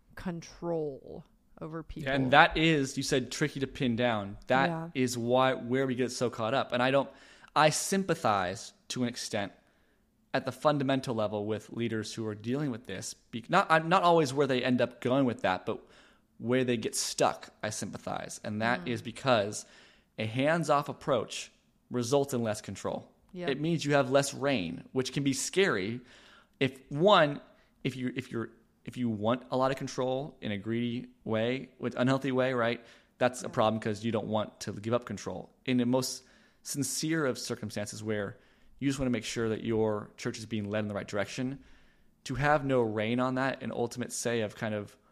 control over people. And that is, you said tricky to pin down. That yeah. is why where we get so caught up. And I don't, I sympathize to an extent at the fundamental level with leaders who are dealing with this. Not, not always where they end up going with that, but where they get stuck, I sympathize. And that mm. is because a hands-off approach results in less control. Yep. It means you have less reign, which can be scary. If one, if you if you're if you want a lot of control in a greedy way, with unhealthy way, right? That's yeah. a problem, because you don't want to give up control. In the most sincere of circumstances where you just want to make sure that your church is being led in the right direction, to have no reign on that, an ultimate say of kind of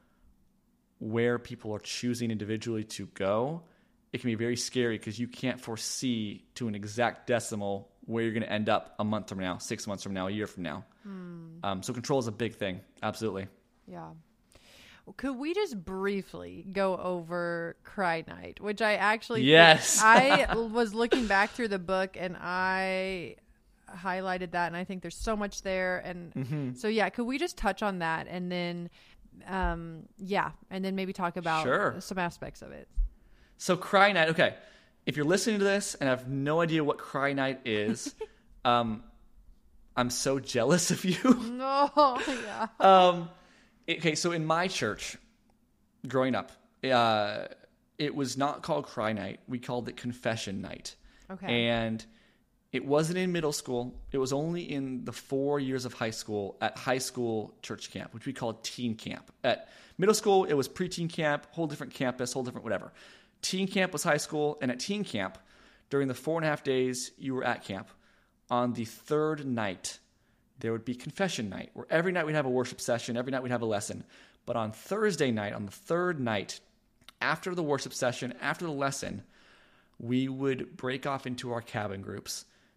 where people are choosing individually to go, it can be very scary, because you can't foresee to an exact decimal where you're going to end up a month from now, six months from now, a year from now. Hmm. Um, so control is a big thing. Absolutely. Yeah. Well, could we just briefly go over Cry Night, which I actually, yes, I was looking back through the book and I highlighted that, and I think there's so much there. And mm-hmm. so, yeah, could we just touch on that and then, um, yeah, and then maybe talk about sure. some aspects of it. So Cry Night, okay. If you're listening to this and have no idea what Cry Night is, um, I'm so jealous of you. No, yeah. um, okay, so in my church, growing up, uh, it was not called Cry Night. We called it Confession Night. Okay. And it wasn't in middle school. It was only in the four years of high school at high school church camp, which we called teen camp. At middle school, it was preteen camp, whole different campus, whole different whatever. Teen camp was high school, and at teen camp, during the four and a half days you were at camp, on the third night, there would be confession night, where every night we'd have a worship session, every night we'd have a lesson. But on Thursday night, on the third night, after the worship session, after the lesson, we would break off into our cabin groups,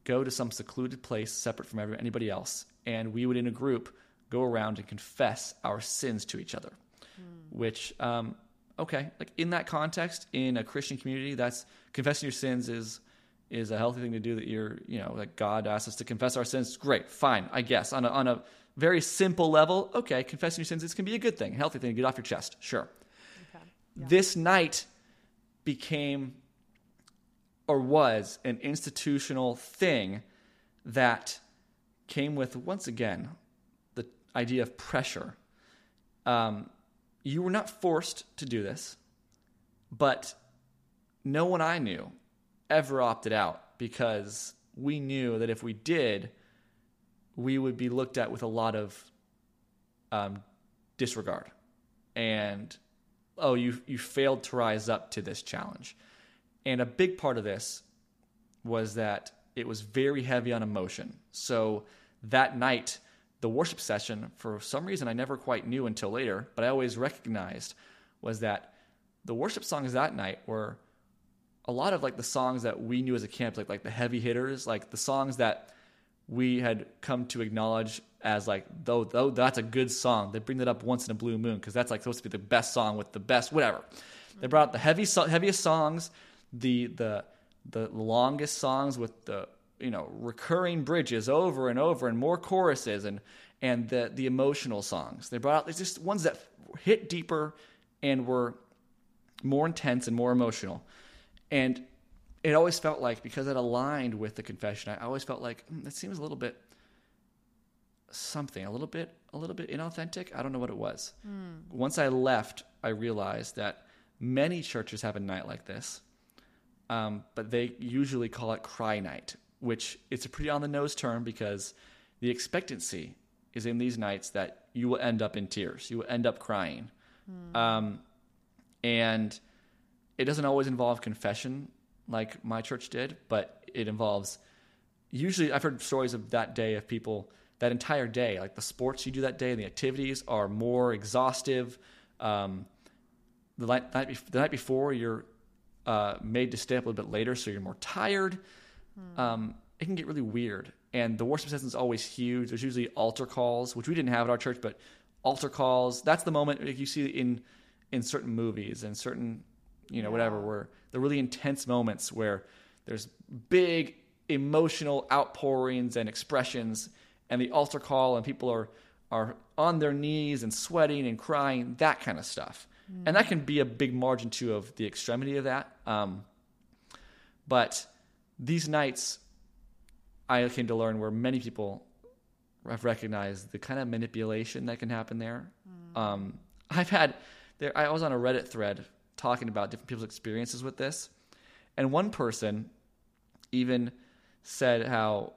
go to some secluded place separate from every, anybody else, and we would, in a group, go around and confess our sins to each other. Mm. Which, um, okay, like in that context, in a Christian community, that's confessing your sins is is a healthy thing to do. That you're, you know, like God asks us to confess our sins. Great, fine, I guess. On a, on a very simple level, okay, confessing your sins, this can be a good thing, a healthy thing to get off your chest. Sure. Okay. Yeah. This night became or was an institutional thing that came with, once again, the idea of pressure. Um, you were not forced to do this, but no one I knew ever opted out because we knew that if we did, we would be looked at with a lot of um, disregard. And, oh, you you failed to rise up to this challenge. And a big part of this was that it was very heavy on emotion. So that night, the worship session, for some reason I never quite knew until later, but I always recognized, was that the worship songs that night were a lot of like the songs that we knew as a camp, like like the heavy hitters, like the songs that we had come to acknowledge as like, though, though that's a good song. They bring that up once in a blue moon because that's like supposed to be the best song with the best whatever. Mm-hmm. They brought out the heavy, so- heaviest songs, the the the longest songs with the, you know, recurring bridges over and over and more choruses and and the the emotional songs. They brought out there's just ones that hit deeper and were more intense and more emotional. And it always felt like, because it aligned with the confession, I always felt like mm, that seems a little bit something, a little bit a little bit inauthentic. I don't know what it was. Mm. Once I left, I realized that many churches have a night like this. Um, but they usually call it cry night, which it's a pretty on-the-nose term because the expectancy is in these nights that you will end up in tears. You will end up crying. Mm. Um, and it doesn't always involve confession like my church did, but it involves usually, I've heard stories of that day of people, that entire day, like the sports you do that day and the activities are more exhaustive. Um, the, night, the night before, you're Uh, made to stay up a little bit later, so you're more tired. Hmm. Um, it can get really weird. And the worship session is always huge. There's usually altar calls, which we didn't have at our church, but altar calls, that's the moment like you see in in certain movies and certain, you know, yeah. whatever, where the really intense moments where there's big emotional outpourings and expressions, and the altar call, and people are, are on their knees and sweating and crying, that kind of stuff. And that can be a big margin, too, of the extremity of that. Um, but these nights, I came to learn where many people have recognized the kind of manipulation that can happen there. Mm. Um, I've had, there, I was on a Reddit thread talking about different people's experiences with this. And one person even said how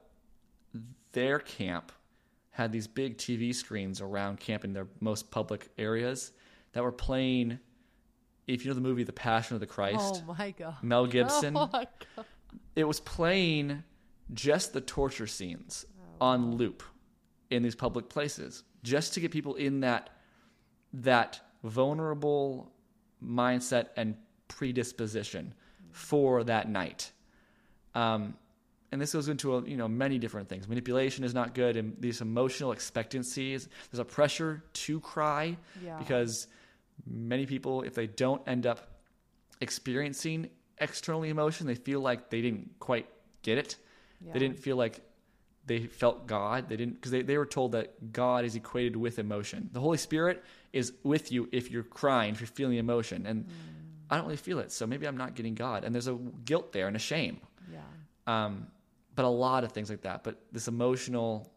their camp had these big T V screens around camp in their most public areas that were playing, if you know the movie The Passion of the Christ. Oh, my God. Mel Gibson. Oh, my God. It was playing just the torture scenes oh, on wow. loop in these public places, just to get people in that that vulnerable mindset and predisposition mm-hmm. for that night. Um, and this goes into a, you know many different things. Manipulation is not good, and these emotional expectancies. There's a pressure to cry yeah. because many people, if they don't end up experiencing external emotion, they feel like they didn't quite get it. Yeah. They didn't feel like they felt God. They didn't, because they, they were told that God is equated with emotion. The Holy Spirit is with you if you're crying, if you're feeling emotion. And mm. I don't really feel it, so maybe I'm not getting God. And there's a guilt there and a shame. Yeah. Um, but a lot of things like that. But this emotional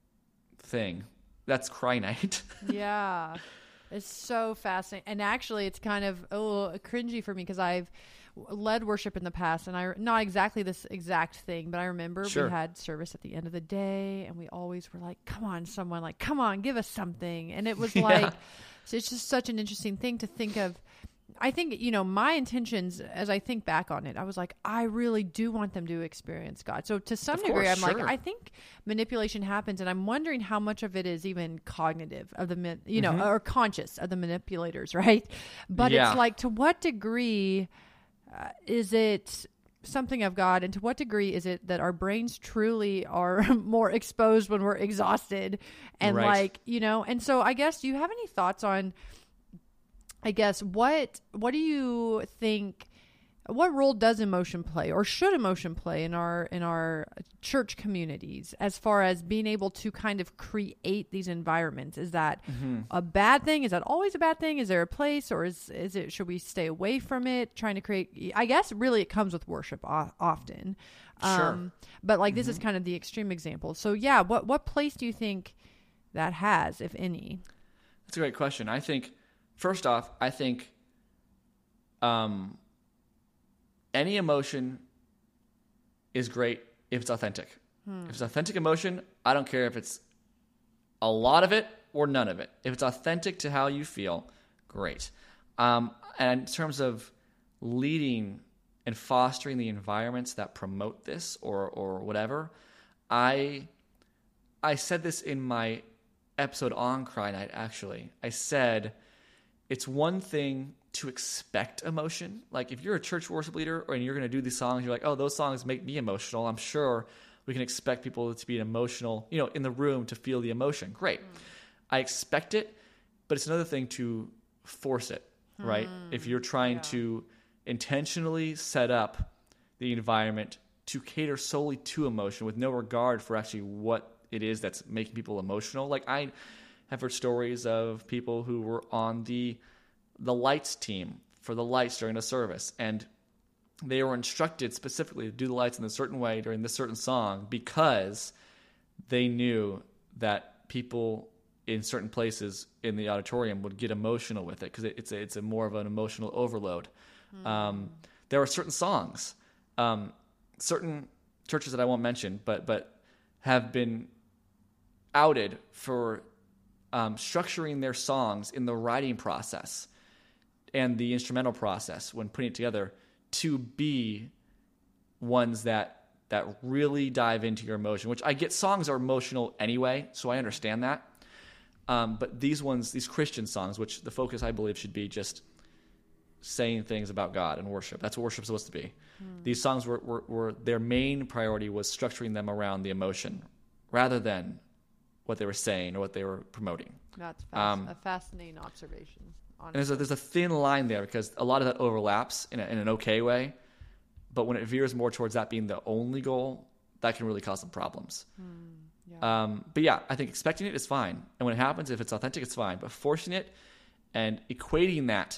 thing, that's cry night. Yeah. It's so fascinating. And actually, it's kind of oh cringy for me because I've led worship in the past, and I not exactly this exact thing, but I remember sure. we had service at the end of the day, and we always were like, come on, someone, like, come on, give us something. And it was yeah. like, so it's just such an interesting thing to think of. I think, you know, my intentions, as I think back on it, I was like, I really do want them to experience God. So to some of degree, course, I'm sure. like, I think manipulation happens, and I'm wondering how much of it is even cognitive of the, you know, mm-hmm. or conscious of the manipulators, right? But yeah. it's like, to what degree uh, is it something of God, and to what degree is it that our brains truly are more exposed when we're exhausted and Right. like, you know, and so I guess, do you have any thoughts on, I guess, what, what do you think, what role does emotion play, or should emotion play in our, in our church communities as far as being able to kind of create these environments? Is that Mm-hmm. a bad thing? Is that always a bad thing? Is there a place, or is, is it, should we stay away from it? Trying to create, I guess really it comes with worship o- often. Sure. Um, but like, this is kind of the extreme example. So yeah, what, what place do you think that has, if any? That's a great question. I think, first off, I think um, any emotion is great if it's authentic. Hmm. If it's authentic emotion, I don't care if it's a lot of it or none of it. If it's authentic to how you feel, great. Um, and in terms of leading and fostering the environments that promote this or or whatever, I I said this in my episode on Cry Night, actually. I said it's one thing to expect emotion. Like if you're a church worship leader and you're going to do these songs, you're like, oh, those songs make me emotional. I'm sure we can expect people to be emotional, you know, in the room to feel the emotion. Great. Mm. I expect it, but it's another thing to force it, right? Mm. If you're trying yeah. to intentionally set up the environment to cater solely to emotion with no regard for actually what it is that's making people emotional. Like I have heard stories of people who were on the the lights team for the lights during a service, and they were instructed specifically to do the lights in a certain way during this certain song because they knew that people in certain places in the auditorium would get emotional with it because it, it's a, it's a more of an emotional overload. Mm. Um, there are certain songs, um, certain churches that I won't mention, but but have been outed for um, structuring their songs in the writing process and the instrumental process when putting it together to be ones that that really dive into your emotion, which I get songs are emotional anyway, so I understand that. Um, but these ones, these Christian songs, which the focus I believe should be just saying things about God and worship. That's what worship's supposed to be. Hmm. These songs were, were, were their main priority was structuring them around the emotion rather than what they were saying or what they were promoting. That's fast, um, a fascinating observation. And there's a, there's a thin line there because a lot of that overlaps in, a, in an okay way, but when it veers more towards that being the only goal, that can really cause some problems. Hmm, yeah. Um, but yeah, I think expecting it is fine. And when it happens, if it's authentic, it's fine. But forcing it and equating that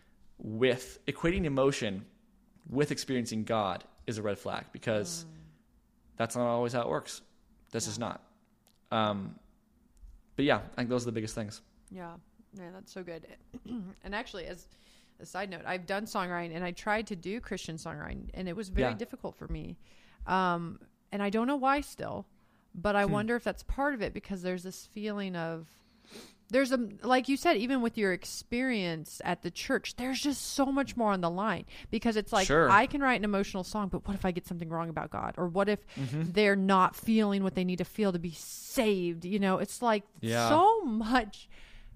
with, equating emotion with experiencing God is a red flag because mm. that's not always how it works. This yeah. is not. Um, but yeah, I think those are the biggest things. Yeah. Yeah, that's so good. And actually, as a side note, I've done songwriting and I tried to do Christian songwriting and it was very yeah. difficult for me. Um, and I don't know why still, but I hmm. wonder if that's part of it because there's this feeling of, there's a, like you said, even with your experience at the church, there's just so much more on the line because it's like, sure. I can write an emotional song, but what if I get something wrong about God? Or what if mm-hmm. they're not feeling what they need to feel to be saved? You know, it's like yeah. so much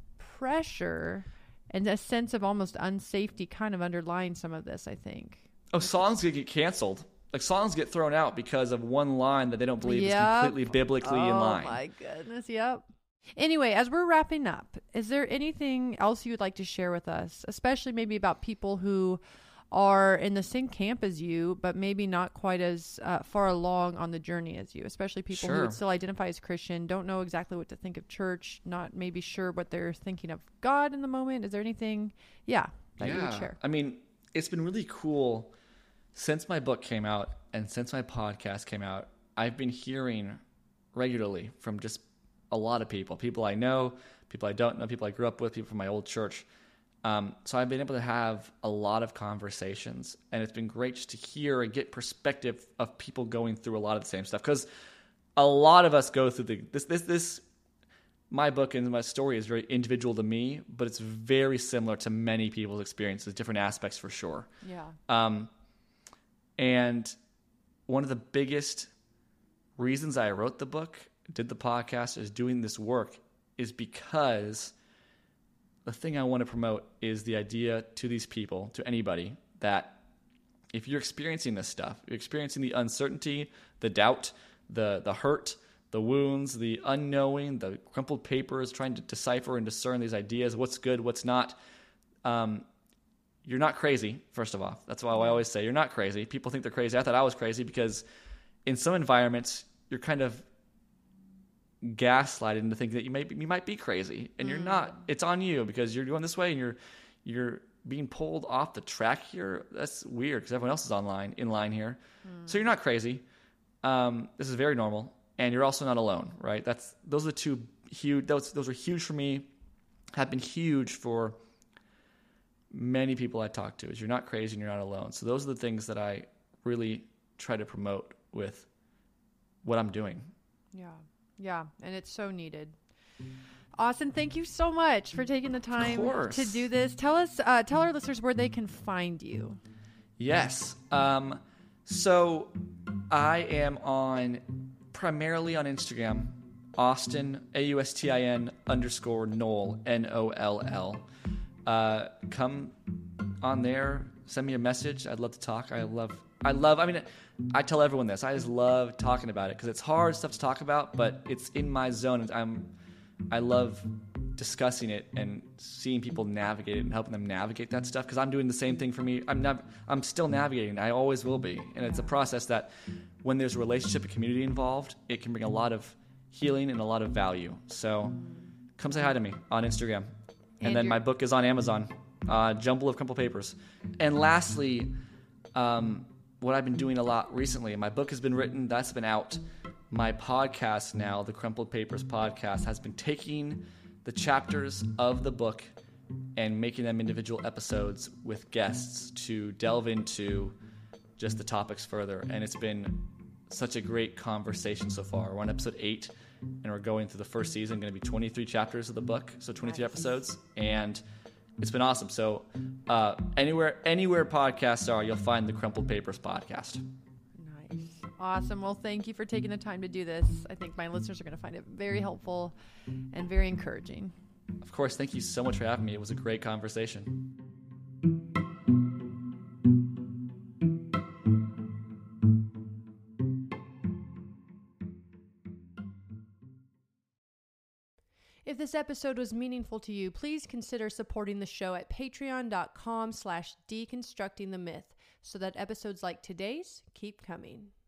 pressure and a sense of almost unsafety kind of underlying some of this, I think. Oh, songs get canceled. Like songs get thrown out because of one line that they don't believe yep. is completely biblically oh, in line. Oh my goodness, yep. Anyway, as we're wrapping up, is there anything else you would like to share with us, especially maybe about people who are in the same camp as you, but maybe not quite as uh, far along on the journey as you, especially people sure. who would still identify as Christian, don't know exactly what to think of church, not maybe sure what they're thinking of God in the moment. Is there anything, yeah, that yeah. you would share? I mean, it's been really cool since my book came out and since my podcast came out. I've been hearing regularly from just a lot of people, people I know, people I don't know, people I grew up with, people from my old church. Um, so I've been able to have a lot of conversations, and it's been great just to hear and get perspective of people going through a lot of the same stuff. Because a lot of us go through the this this this. My book and my story is very individual to me, but it's very similar to many people's experiences, different aspects for sure. Yeah. Um, and one of the biggest reasons I wrote the book, did the podcast, is doing this work, is because the thing I want to promote is the idea to these people, to anybody, that if you're experiencing this stuff, you're experiencing the uncertainty, the doubt, the the hurt, the wounds, the unknowing, the crumpled papers, trying to decipher and discern these ideas, what's good, what's not. Um, you're not crazy, first of all. That's why I always say you're not crazy. People think they're crazy. I thought I was crazy because in some environments, you're kind of gaslighted into thinking that you might be, you might be crazy, and mm. you're not. It's on you because you're going this way and you're you're being pulled off the track here. That's weird because everyone else is online in line here. Mm. So you're not crazy. Um, this is very normal, and you're also not alone, right? That's those are the two huge. Those those are huge for me. Have been huge for many people I talk to. Is you're not crazy and you're not alone. So those are the things that I really try to promote with what I'm doing. Yeah. Yeah. And it's so needed. Austin, thank you so much for taking the time to do this. Tell us, uh, tell our listeners where they can find you. Yes. Um, so I am on primarily on Instagram, Austin, A U S T I N underscore Noll, N O L L. Uh, come on there, send me a message. I'd love to talk. I love, I love, I mean, I tell everyone this. I just love talking about it because it's hard stuff to talk about, but it's in my zone. I'm, I love discussing it and seeing people navigate it and helping them navigate that stuff because I'm doing the same thing for me. I'm not, I'm still navigating. I always will be. And it's a process that when there's a relationship and community involved, it can bring a lot of healing and a lot of value. So come say hi to me on Instagram. And, and then my book is on Amazon, uh, Jumble of Crumpled Papers. And lastly, um, what I've been doing a lot recently, my book has been written, that's been out. My podcast now, the Crumpled Papers podcast, has been taking the chapters of the book and making them individual episodes with guests to delve into just the topics further. And it's been such a great conversation so far. We're on episode eight. And we're going through the first season, going to be twenty-three chapters of the book, so twenty-three nice. Episodes, and it's been awesome. So uh, anywhere anywhere podcasts are, you'll find the Crumpled Papers podcast. Nice. Awesome. Well, thank you for taking the time to do this. I think my listeners are going to find it very helpful and very encouraging. Of course. Thank you so much for having me. It was a great conversation. If this episode was meaningful to you, please consider supporting the show at patreon.com slash deconstructing the myth so that episodes like today's keep coming.